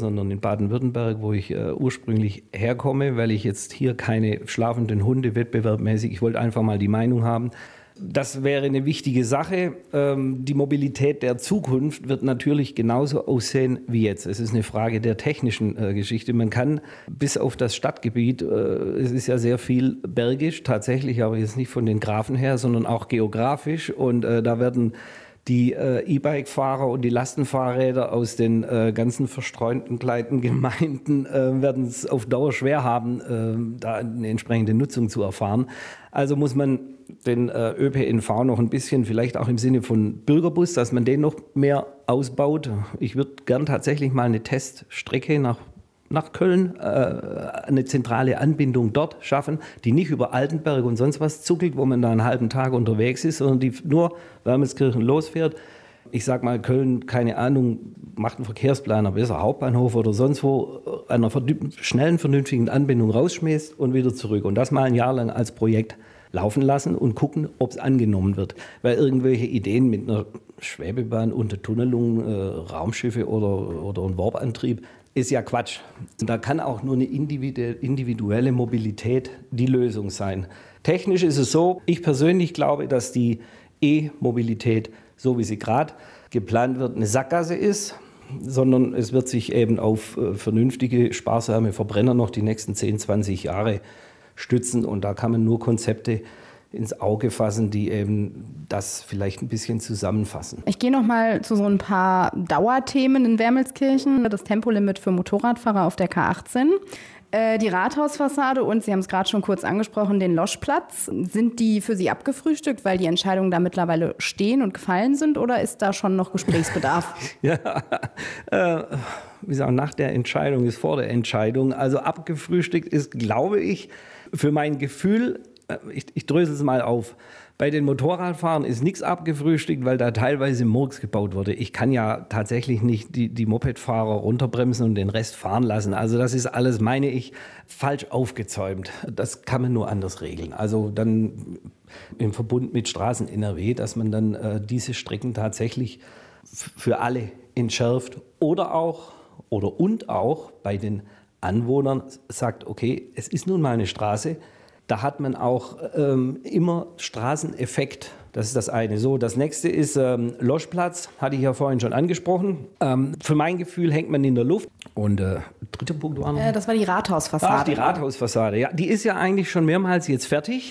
Baden-Württemberg, wo ich äh, ursprünglich herkomme, weil ich jetzt hier keine schlafenden Hunde wettbewerbmäßig, ich wollte einfach mal die Meinung haben. Das wäre eine wichtige Sache. Ähm, die Mobilität der Zukunft wird natürlich genauso aussehen wie jetzt. Es ist eine Frage der technischen äh, Geschichte. Man kann bis auf das Stadtgebiet, äh, es ist ja sehr viel bergisch tatsächlich, aber jetzt nicht von den Grafen her, sondern auch geografisch. Und äh, da werden die äh, E-Bike-Fahrer und die Lastenfahrräder aus den äh, ganzen verstreuten kleinen Gemeinden äh, werden es auf Dauer schwer haben, äh, da eine entsprechende Nutzung zu erfahren. Also muss man den äh, Ö P N V noch ein bisschen, vielleicht auch im Sinne von Bürgerbus, dass man den noch mehr ausbaut. Ich würde gern tatsächlich mal eine Teststrecke nach nach Köln, äh, eine zentrale Anbindung dort schaffen, die nicht über Altenberg und sonst was zuckelt, wo man da einen halben Tag unterwegs ist, sondern die nur Wermelskirchen losfährt. Ich sag mal, Köln, keine Ahnung, macht einen Verkehrsplaner besser, Hauptbahnhof oder sonst wo, einer schnellen, vernünftigen Anbindung rausschmeißt und wieder zurück. Und das mal ein Jahr lang als Projekt laufen lassen und gucken, ob es angenommen wird. Weil irgendwelche Ideen mit einer Schwebebahn, Untertunnelung, äh, Raumschiffe oder, oder ein Warp-Antrieb ist ja Quatsch. Da kann auch nur eine individuelle Mobilität die Lösung sein. Technisch ist es so, ich persönlich glaube, dass die E-Mobilität, so wie sie gerade geplant wird, eine Sackgasse ist, sondern es wird sich eben auf äh, vernünftige, sparsame Verbrenner noch die nächsten zehn, zwanzig Jahre stützen. Und da kann man nur Konzepte ins Auge fassen, die eben das vielleicht ein bisschen zusammenfassen. Ich gehe noch mal zu so ein paar Dauerthemen in Wermelskirchen. Das Tempolimit für Motorradfahrer auf der K achtzehn. Äh, die Rathausfassade und, Sie haben es gerade schon kurz angesprochen, den Loschplatz. Sind die für Sie abgefrühstückt, weil die Entscheidungen da mittlerweile stehen und gefallen sind, oder ist da schon noch Gesprächsbedarf? Ja, äh, wie gesagt, nach der Entscheidung ist vor der Entscheidung. Also abgefrühstückt ist, glaube ich, für mein Gefühl, ich, ich drösel es mal auf. Bei den Motorradfahrern ist nichts abgefrühstückt, weil da teilweise Murks gebaut wurde. Ich kann ja tatsächlich nicht die, die Mopedfahrer runterbremsen und den Rest fahren lassen. Also das ist alles, meine ich, falsch aufgezäumt. Das kann man nur anders regeln. Also dann im Verbund mit Straßen N R W, dass man dann äh, diese Strecken tatsächlich f- für alle entschärft oder auch oder und auch bei den Anwohnern sagt, okay, es ist nun mal eine Straße. Da hat man auch ähm, immer Straßeneffekt. Das ist das eine. So, das nächste ist ähm, Loschplatz, hatte ich ja vorhin schon angesprochen. Ähm, für mein Gefühl hängt man in der Luft. Und äh, dritter Punkt war noch? Äh, das war die Rathausfassade. Ach, die Rathausfassade. Ja, die ist ja eigentlich schon mehrmals jetzt fertig.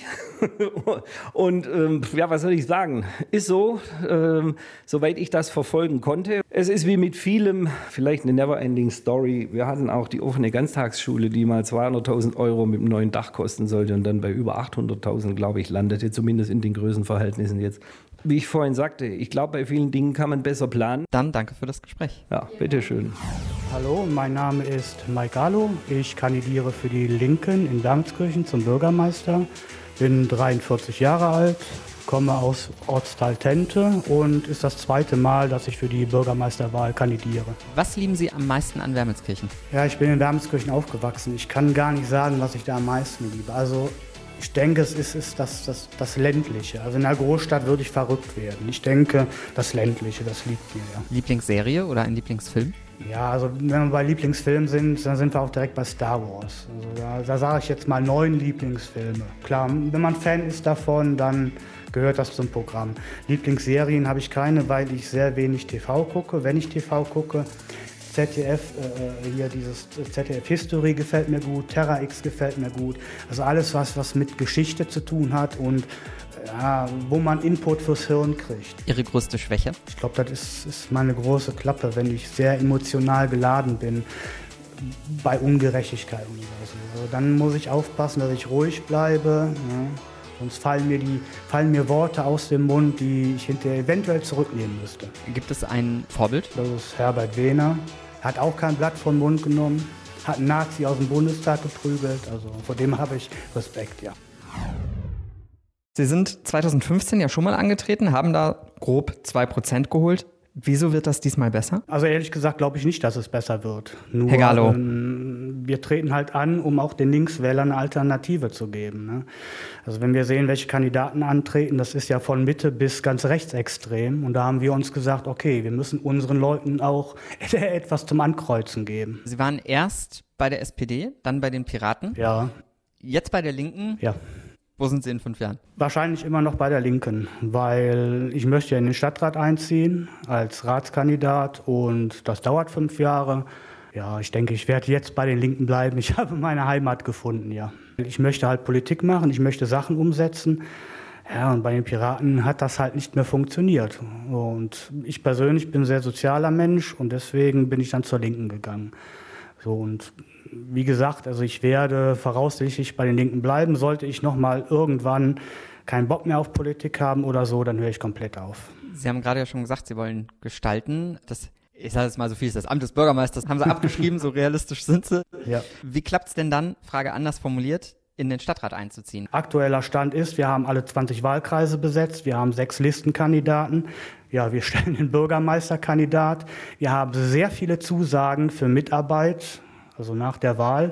Und ähm, ja, was soll ich sagen? Ist so, ähm, soweit ich das verfolgen konnte. Es ist wie mit vielem, vielleicht eine never-ending Story. Wir hatten auch die offene Ganztagsschule, die mal zweihunderttausend Euro mit einem neuen Dach kosten sollte und dann bei über achthunderttausend, glaube ich, landete, zumindest in den Größenverhältnissen jetzt. Wie ich vorhin sagte, ich glaube, bei vielen Dingen kann man besser planen. Dann danke für das Gespräch. Ja, bitteschön. Hallo, mein Name ist Mike Gallo. Ich kandidiere für die Linken in Wermelskirchen zum Bürgermeister. Bin dreiundvierzig Jahre alt, komme aus Ortsteil Tente und ist das zweite Mal, dass ich für die Bürgermeisterwahl kandidiere. Was lieben Sie am meisten an Wermelskirchen? Ja, ich bin in Wermelskirchen aufgewachsen. Ich kann gar nicht sagen, was ich da am meisten liebe. Also ich denke, es ist, ist das, das, das Ländliche. Also in einer Großstadt würde ich verrückt werden. Ich denke, das Ländliche, das liegt mir. Ja. Lieblingsserie oder ein Lieblingsfilm? Ja, also wenn wir bei Lieblingsfilmen sind, dann sind wir auch direkt bei Star Wars. Also da, da sage ich jetzt mal neun Lieblingsfilme. Klar, wenn man Fan ist davon, dann gehört das zum Programm. Lieblingsserien habe ich keine, weil ich sehr wenig T V gucke. Wenn ich T V gucke, Z D F, äh, hier dieses Z D F History gefällt mir gut, Terra X gefällt mir gut. Also alles, was, was mit Geschichte zu tun hat und ja, wo man Input fürs Hirn kriegt. Ihre größte Schwäche? Ich glaube, das ist, ist meine große Klappe, wenn ich sehr emotional geladen bin bei Ungerechtigkeiten oder so. Also dann muss ich aufpassen, dass ich ruhig bleibe. Ja. Sonst fallen mir, die, fallen mir Worte aus dem Mund, die ich hinterher eventuell zurücknehmen müsste. Gibt es ein Vorbild? Das ist Herbert Wehner. Hat auch kein Blatt vom Mund genommen. Hat einen Nazi aus dem Bundestag geprügelt. Also vor dem habe ich Respekt, ja. Sie sind zweitausendfünfzehn ja schon mal angetreten, haben da grob zwei Prozent geholt. Wieso wird das diesmal besser? Also ehrlich gesagt glaube ich nicht, dass es besser wird. Nur, Herr Gallo. Ähm, wir treten halt an, um auch den Linkswählern eine Alternative zu geben. Ne? Also wenn wir sehen, welche Kandidaten antreten, das ist ja von Mitte bis ganz rechtsextrem. Und da haben wir uns gesagt, okay, wir müssen unseren Leuten auch etwas zum Ankreuzen geben. Sie waren erst bei der S P D, dann bei den Piraten. Ja. Jetzt bei der Linken. Ja. Wo sind Sie in fünf Jahren? Wahrscheinlich immer noch bei der Linken, weil ich möchte ja in den Stadtrat einziehen als Ratskandidat und das dauert fünf Jahre. Ja, ich denke, ich werde jetzt bei den Linken bleiben. Ich habe meine Heimat gefunden, ja. Ich möchte halt Politik machen, ich möchte Sachen umsetzen. Ja, und bei den Piraten hat das halt nicht mehr funktioniert. Und ich persönlich bin ein sehr sozialer Mensch und deswegen bin ich dann zur Linken gegangen. So, und wie gesagt, also ich werde voraussichtlich bei den Linken bleiben. Sollte ich noch mal irgendwann keinen Bock mehr auf Politik haben oder so, dann höre ich komplett auf. Sie haben gerade ja schon gesagt, Sie wollen gestalten. Das, ich sage jetzt mal so viel, ist das Amt des Bürgermeisters, haben Sie abgeschrieben, so realistisch sind Sie. Ja. Wie klappt es denn dann, Frage anders formuliert, in den Stadtrat einzuziehen? Aktueller Stand ist, wir haben alle zwanzig Wahlkreise besetzt, wir haben sechs Listenkandidaten. Ja, wir stellen den Bürgermeisterkandidat. Wir haben sehr viele Zusagen für Mitarbeit, also nach der Wahl.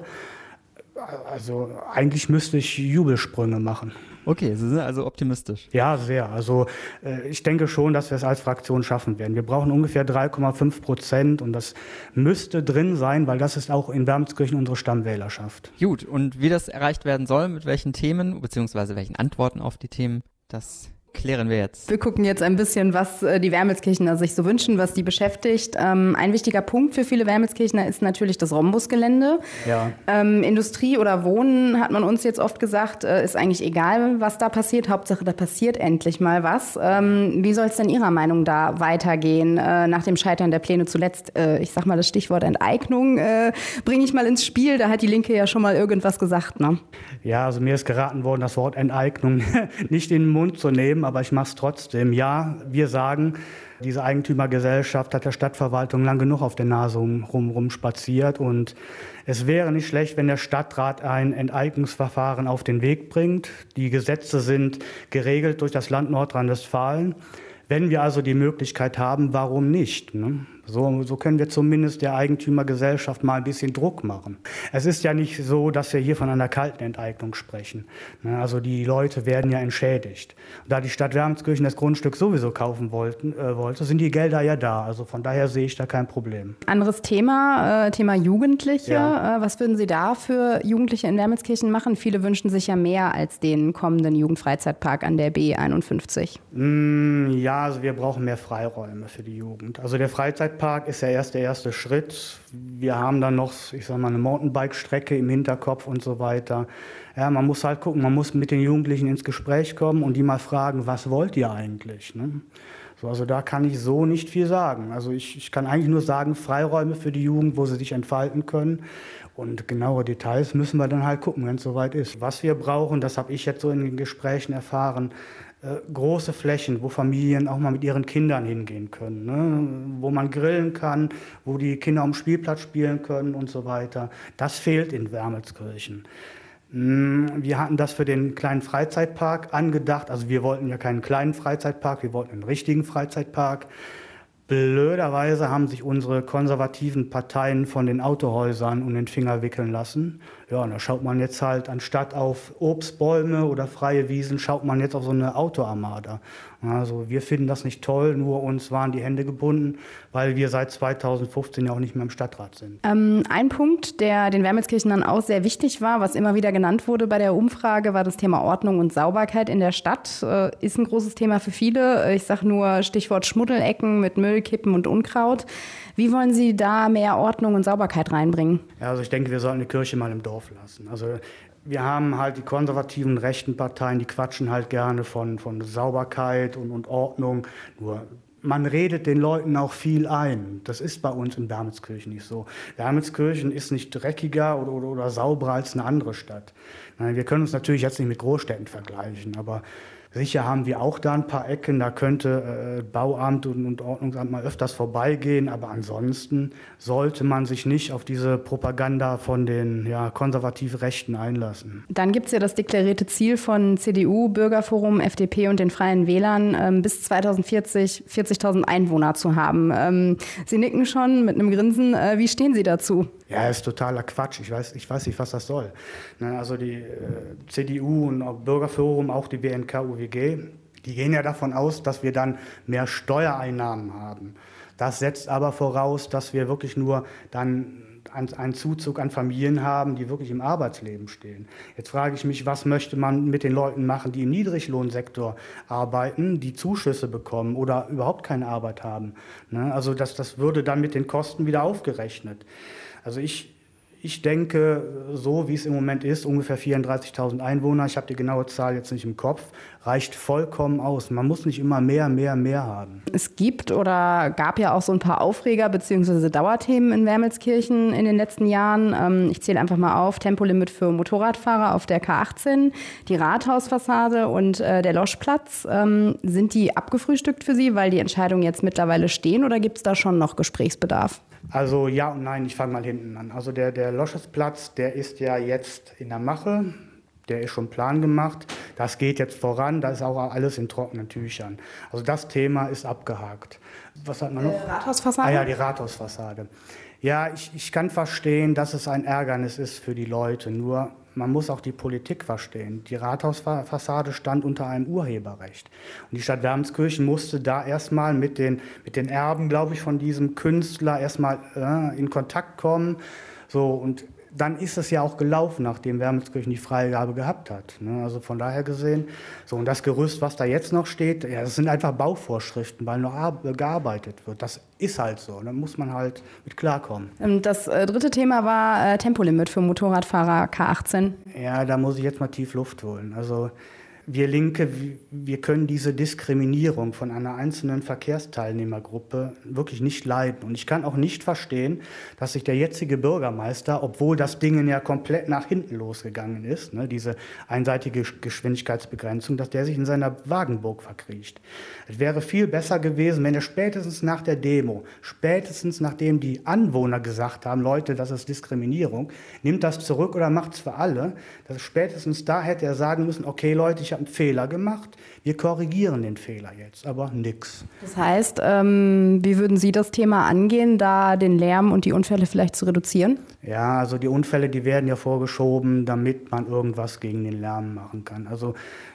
Also eigentlich müsste ich Jubelsprünge machen. Okay, Sie sind also optimistisch. Ja, sehr. Also äh, ich denke schon, dass wir es als Fraktion schaffen werden. Wir brauchen ungefähr drei Komma fünf Prozent und das müsste drin sein, weil das ist auch in Wermelskirchen unsere Stammwählerschaft. Gut, und wie das erreicht werden soll, mit welchen Themen, beziehungsweise welchen Antworten auf die Themen, das klären wir jetzt. Wir gucken jetzt ein bisschen, was die Wermelskirchener sich so wünschen, was die beschäftigt. Ähm, ein wichtiger Punkt für viele Wermelskirchener ist natürlich das Rhombusgelände. Ja. Ähm, Industrie oder Wohnen, hat man uns jetzt oft gesagt, äh, ist eigentlich egal, was da passiert. Hauptsache, da passiert endlich mal was. Ähm, wie soll es denn Ihrer Meinung da weitergehen äh, nach dem Scheitern der Pläne zuletzt? Äh, ich sag mal, das Stichwort Enteignung äh, bringe ich mal ins Spiel. Da hat die Linke ja schon mal irgendwas gesagt, ne? Ja, also mir ist geraten worden, das Wort Enteignung nicht in den Mund zu nehmen, aber ich mache es trotzdem. Ja, wir sagen, diese Eigentümergesellschaft hat der Stadtverwaltung lang genug auf der Nase rum, rum spaziert und es wäre nicht schlecht, wenn der Stadtrat ein Enteignungsverfahren auf den Weg bringt. Die Gesetze sind geregelt durch das Land Nordrhein-Westfalen. Wenn wir also die Möglichkeit haben, warum nicht? Ne? So, so können wir zumindest der Eigentümergesellschaft mal ein bisschen Druck machen. Es ist ja nicht so, dass wir hier von einer kalten Enteignung sprechen. Ne? Also die Leute werden ja entschädigt. Und da die Stadt Wermelskirchen das Grundstück sowieso kaufen wollten, äh, wollte, sind die Gelder ja da. Also von daher sehe ich da kein Problem. Anderes Thema, äh, Thema Jugendliche. Ja. Äh, was würden Sie da für Jugendliche in Wermelskirchen machen? Viele wünschen sich ja mehr als den kommenden Jugendfreizeitpark an der B einundfünfzig. Mm, ja, also wir brauchen mehr Freiräume für die Jugend. Also der Freizeitpark ist ja erst der erste Schritt. Wir haben dann noch, ich sag mal, eine Mountainbike-Strecke im Hinterkopf und so weiter. Ja, man muss halt gucken, man muss mit den Jugendlichen ins Gespräch kommen und die mal fragen, was wollt ihr eigentlich? Ne? So, also da kann ich so nicht viel sagen. Also ich, ich kann eigentlich nur sagen, Freiräume für die Jugend, wo sie sich entfalten können. Und genaue Details müssen wir dann halt gucken, wenn es soweit ist. Was wir brauchen, das habe ich jetzt so in den Gesprächen erfahren, äh, große Flächen, wo Familien auch mal mit ihren Kindern hingehen können, ne? Wo man grillen kann, wo die Kinder am Spielplatz spielen können und so weiter. Das fehlt in Wermelskirchen. Wir hatten das für den kleinen Freizeitpark angedacht. Also wir wollten ja keinen kleinen Freizeitpark, wir wollten einen richtigen Freizeitpark. Blöderweise haben sich unsere konservativen Parteien von den Autohäusern um den Finger wickeln lassen. Ja, und da schaut man jetzt halt anstatt auf Obstbäume oder freie Wiesen, schaut man jetzt auf so eine Autoarmada. Also wir finden das nicht toll, nur uns waren die Hände gebunden, weil wir seit zweitausendfünfzehn ja auch nicht mehr im Stadtrat sind. Ähm, ein Punkt, der den Wermelskirchenern auch sehr wichtig war, was immer wieder genannt wurde bei der Umfrage, war das Thema Ordnung und Sauberkeit in der Stadt. Äh, ist ein großes Thema für viele. Ich sage nur Stichwort Schmuddelecken mit Müll, Kippen und Unkraut. Wie wollen Sie da mehr Ordnung und Sauberkeit reinbringen? Ja, also ich denke, wir sollten die Kirche mal im Dorf lassen. Also wir haben halt die konservativen rechten Parteien, die quatschen halt gerne von, von Sauberkeit und, und Ordnung. Nur man redet den Leuten auch viel ein. Das ist bei uns in Wermelskirchen nicht so. Wermelskirchen ist nicht dreckiger oder, oder, oder sauberer als eine andere Stadt. Wir können uns natürlich jetzt nicht mit Großstädten vergleichen, aber sicher haben wir auch da ein paar Ecken, da könnte äh, Bauamt und, und Ordnungsamt mal öfters vorbeigehen, aber ansonsten sollte man sich nicht auf diese Propaganda von den ja, konservativ Rechten einlassen. Dann gibt es ja das deklarierte Ziel von C D U, Bürgerforum, F D P und den Freien Wählern, ähm, bis zweitausendvierzig vierzigtausend Einwohner zu haben. Ähm, Sie nicken schon mit einem Grinsen. Äh, wie stehen Sie dazu? Ja, ist totaler Quatsch. Ich weiß, ich weiß nicht, was das soll. Also die äh, C D U und auch Bürgerforum, auch die B N K U W G, die gehen ja davon aus, dass wir dann mehr Steuereinnahmen haben. Das setzt aber voraus, dass wir wirklich nur dann einen Zuzug an Familien haben, die wirklich im Arbeitsleben stehen. Jetzt frage ich mich, was möchte man mit den Leuten machen, die im Niedriglohnsektor arbeiten, die Zuschüsse bekommen oder überhaupt keine Arbeit haben. Also das, das würde dann mit den Kosten wieder aufgerechnet. Also ich, ich denke, so wie es im Moment ist, ungefähr vierunddreißigtausend Einwohner, ich habe die genaue Zahl jetzt nicht im Kopf, reicht vollkommen aus. Man muss nicht immer mehr, mehr, mehr haben. Es gibt oder gab ja auch so ein paar Aufreger bzw. Dauerthemen in Wermelskirchen in den letzten Jahren. Ich zähle einfach mal auf: Tempolimit für Motorradfahrer auf der K achtzehn, die Rathausfassade und der Loschplatz. Sind die abgefrühstückt für Sie, weil die Entscheidungen jetzt mittlerweile stehen, oder gibt es da schon noch Gesprächsbedarf? Also ja und nein, ich fange mal hinten an. Also der, der Loschesplatz, der ist ja jetzt in der Mache, der ist schon Plan gemacht. Das geht jetzt voran, da ist auch alles in trockenen Tüchern. Also das Thema ist abgehakt. Was hat man noch? Äh, Rathausfassade? Ah ja, die Rathausfassade. Ja, ich, ich kann verstehen, dass es ein Ärgernis ist für die Leute, nur man muss auch die Politik verstehen. Die Rathausfassade stand unter einem Urheberrecht. Und die Stadt Wermelskirchen musste da erstmal mit den, mit den Erben, glaube ich, von diesem Künstler erstmal äh, in Kontakt kommen. So, und dann ist es ja auch gelaufen, nachdem Wermelskirchen die Freigabe gehabt hat. Ne? Also von daher gesehen, so, und das Gerüst, was da jetzt noch steht, ja, das sind einfach Bauvorschriften, weil noch gearbeitet wird. Das ist halt so, da muss man halt mit klarkommen. Das äh, dritte Thema war äh, Tempolimit für Motorradfahrer K achtzehn. Ja, da muss ich jetzt mal tief Luft holen. Also wir Linke, wir können diese Diskriminierung von einer einzelnen Verkehrsteilnehmergruppe wirklich nicht leiden. Und ich kann auch nicht verstehen, dass sich der jetzige Bürgermeister, obwohl das Ding ja komplett nach hinten losgegangen ist, ne, diese einseitige Geschwindigkeitsbegrenzung, dass der sich in seiner Wagenburg verkriecht. Es wäre viel besser gewesen, wenn er spätestens nach der Demo, spätestens nachdem die Anwohner gesagt haben, Leute, das ist Diskriminierung, nimmt das zurück oder macht es für alle, dass spätestens da hätte er sagen müssen, okay Leute, ich habe einen Fehler gemacht, wir korrigieren den Fehler jetzt, aber nix. Das heißt, ähm, wie würden Sie das Thema angehen, da den Lärm und die Unfälle vielleicht zu reduzieren? Ja, also die Unfälle, die werden ja vorgeschoben, damit man irgendwas gegen den Lärm machen kann. Also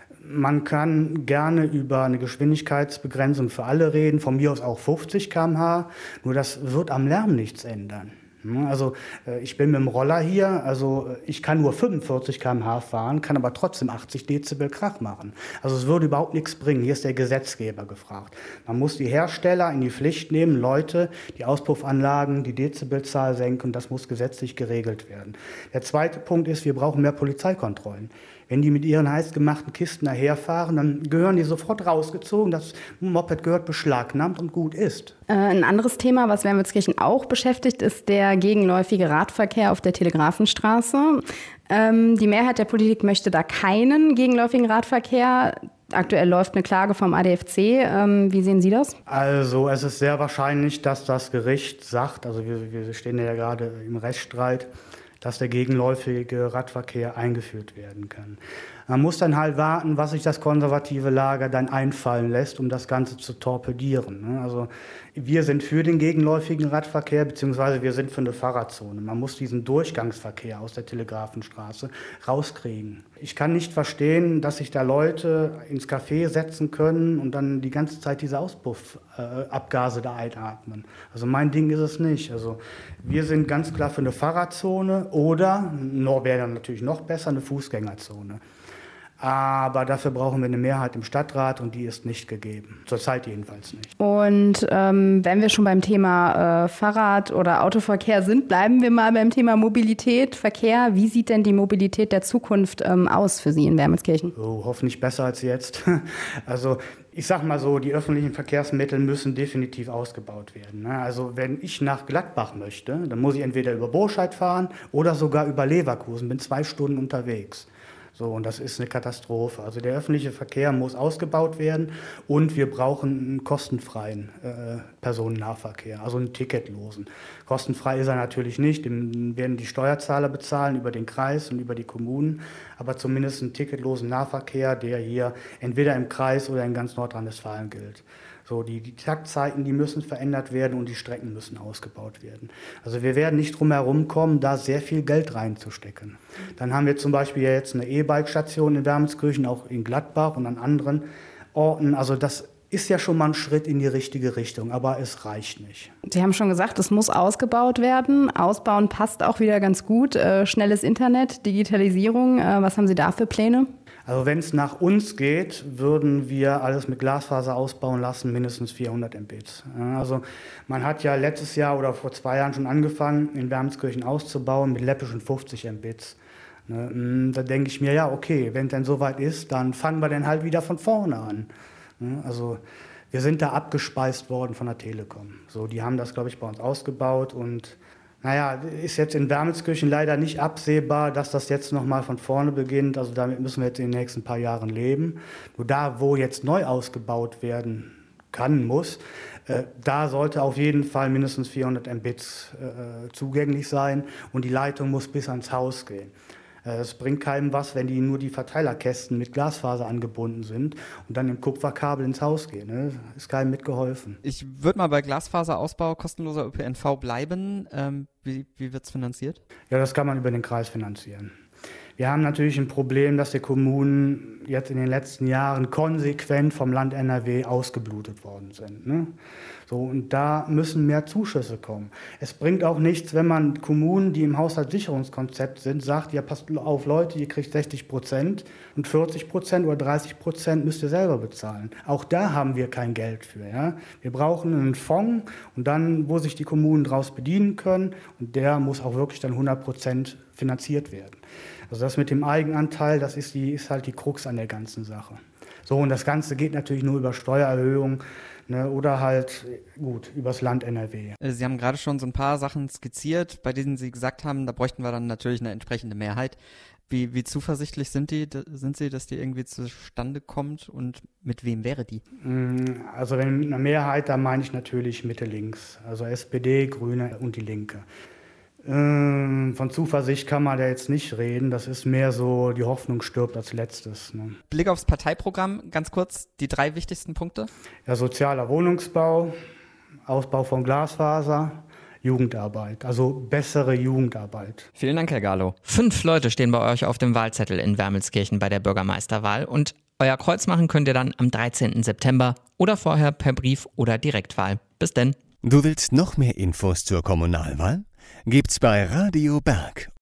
man kann gerne über eine Geschwindigkeitsbegrenzung für alle reden, von mir aus auch fünfzig Kilometer pro Stunde, nur das wird am Lärm nichts ändern. Also ich bin mit dem Roller hier, also ich kann nur fünfundvierzig Kilometer pro Stunde fahren, kann aber trotzdem achtzig Dezibel Krach machen. Also es würde überhaupt nichts bringen. Hier ist der Gesetzgeber gefragt. Man muss die Hersteller in die Pflicht nehmen, Leute, die Auspuffanlagen, die Dezibelzahl senken, das muss gesetzlich geregelt werden. Der zweite Punkt ist, wir brauchen mehr Polizeikontrollen. Wenn die mit ihren heißgemachten Kisten daherfahren, dann gehören die sofort rausgezogen. Das Moped gehört beschlagnahmt und gut ist. Äh, ein anderes Thema, was Wermelskirchen auch beschäftigt, ist der gegenläufige Radverkehr auf der Telegrafenstraße. Ähm, die Mehrheit der Politik möchte da keinen gegenläufigen Radverkehr. Aktuell läuft eine Klage vom A D F C. Ähm, wie sehen Sie das? Also es ist sehr wahrscheinlich, dass das Gericht sagt, also wir, wir stehen ja gerade im Rechtsstreit, dass der gegenläufige Radverkehr eingeführt werden kann. Man muss dann halt warten, was sich das konservative Lager dann einfallen lässt, um das Ganze zu torpedieren. Also wir sind für den gegenläufigen Radverkehr, beziehungsweise wir sind für eine Fahrradzone. Man muss diesen Durchgangsverkehr aus der Telegrafenstraße rauskriegen. Ich kann nicht verstehen, dass sich da Leute ins Café setzen können und dann die ganze Zeit diese Auspuffabgase äh, da einatmen. Also mein Ding ist es nicht. Also wir sind ganz klar für eine Fahrradzone oder, noch wäre dann natürlich noch besser, eine Fußgängerzone. Aber dafür brauchen wir eine Mehrheit im Stadtrat und die ist nicht gegeben. Zurzeit jedenfalls nicht. Und ähm, wenn wir schon beim Thema äh, Fahrrad- oder Autoverkehr sind, bleiben wir mal beim Thema Mobilität, Verkehr. Wie sieht denn die Mobilität der Zukunft ähm, aus für Sie in Wermelskirchen? Oh, hoffentlich besser als jetzt. Also ich sag mal so, die öffentlichen Verkehrsmittel müssen definitiv ausgebaut werden. Also wenn ich nach Gladbach möchte, dann muss ich entweder über Burscheid fahren oder sogar über Leverkusen, bin zwei Stunden unterwegs. So, und das ist eine Katastrophe. Also der öffentliche Verkehr muss ausgebaut werden und wir brauchen einen kostenfreien äh, Personennahverkehr, also einen ticketlosen. Kostenfrei ist er natürlich nicht, den werden die Steuerzahler bezahlen über den Kreis und über die Kommunen, aber zumindest einen ticketlosen Nahverkehr, der hier entweder im Kreis oder in ganz Nordrhein-Westfalen gilt. So, die, die Taktzeiten, die müssen verändert werden und die Strecken müssen ausgebaut werden. Also wir werden nicht drum herum kommen, da sehr viel Geld reinzustecken. Dann haben wir zum Beispiel jetzt eine E-Bike-Station in Wermelskirchen, auch in Gladbach und an anderen Orten. Also das ist ja schon mal ein Schritt in die richtige Richtung, aber es reicht nicht. Sie haben schon gesagt, es muss ausgebaut werden. Ausbauen passt auch wieder ganz gut. Äh, schnelles Internet, Digitalisierung, äh, was haben Sie da für Pläne? Also wenn es nach uns geht, würden wir alles mit Glasfaser ausbauen lassen, mindestens vierhundert Mbit. Also man hat ja letztes Jahr oder vor zwei Jahren schon angefangen, in Wermelskirchen auszubauen mit läppischen fünfzig Mbit. Da denke ich mir, ja okay, wenn es denn soweit ist, dann fangen wir dann halt wieder von vorne an. Also wir sind da abgespeist worden von der Telekom. So, die haben das, glaube ich, bei uns ausgebaut und naja, ist jetzt in Wermelskirchen leider nicht absehbar, dass das jetzt nochmal von vorne beginnt. Also damit müssen wir jetzt in den nächsten paar Jahren leben. Nur da, wo jetzt neu ausgebaut werden kann, muss, äh, da sollte auf jeden Fall mindestens vierhundert Mbit äh, zugänglich sein und die Leitung muss bis ans Haus gehen. Es bringt keinem was, wenn die nur die Verteilerkästen mit Glasfaser angebunden sind und dann im Kupferkabel ins Haus gehen. Ne? Ist keinem mitgeholfen. Ich würde mal bei Glasfaserausbau, kostenloser Ö P N V bleiben. Ähm, wie wie wird es finanziert? Ja, das kann man über den Kreis finanzieren. Wir haben natürlich ein Problem, dass die Kommunen jetzt in den letzten Jahren konsequent vom Land N R W ausgeblutet worden sind. Ne? So, und da müssen mehr Zuschüsse kommen. Es bringt auch nichts, wenn man Kommunen, die im Haushaltssicherungskonzept sind, sagt, ja passt auf Leute, ihr kriegt sechzig Prozent und vierzig Prozent oder dreißig Prozent müsst ihr selber bezahlen. Auch da haben wir kein Geld für. Ja? Wir brauchen einen Fonds und dann, wo sich die Kommunen daraus bedienen können und der muss auch wirklich dann hundert Prozent finanziert werden. Also das mit dem Eigenanteil, das ist, die, ist halt die Krux an der ganzen Sache. So, und das Ganze geht natürlich nur über Steuererhöhung, ne, oder halt, gut, übers Land N R W. Sie haben gerade schon so ein paar Sachen skizziert, bei denen Sie gesagt haben, da bräuchten wir dann natürlich eine entsprechende Mehrheit. Wie, wie zuversichtlich sind die, sind Sie, dass die irgendwie zustande kommt und mit wem wäre die? Also wenn mit einer Mehrheit, da meine ich natürlich Mitte links, also S P D, Grüne und die Linke. Von Zuversicht kann man da jetzt nicht reden. Das ist mehr so, die Hoffnung stirbt als letztes. Ne? Blick aufs Parteiprogramm, ganz kurz, die drei wichtigsten Punkte? Ja, sozialer Wohnungsbau, Ausbau von Glasfaser, Jugendarbeit, also bessere Jugendarbeit. Vielen Dank, Herr Garlow. Fünf Leute stehen bei euch auf dem Wahlzettel in Wermelskirchen bei der Bürgermeisterwahl und euer Kreuz machen könnt ihr dann am dreizehnten September oder vorher per Brief oder Direktwahl. Bis denn. Du willst noch mehr Infos zur Kommunalwahl? Gibt's bei Radio Berg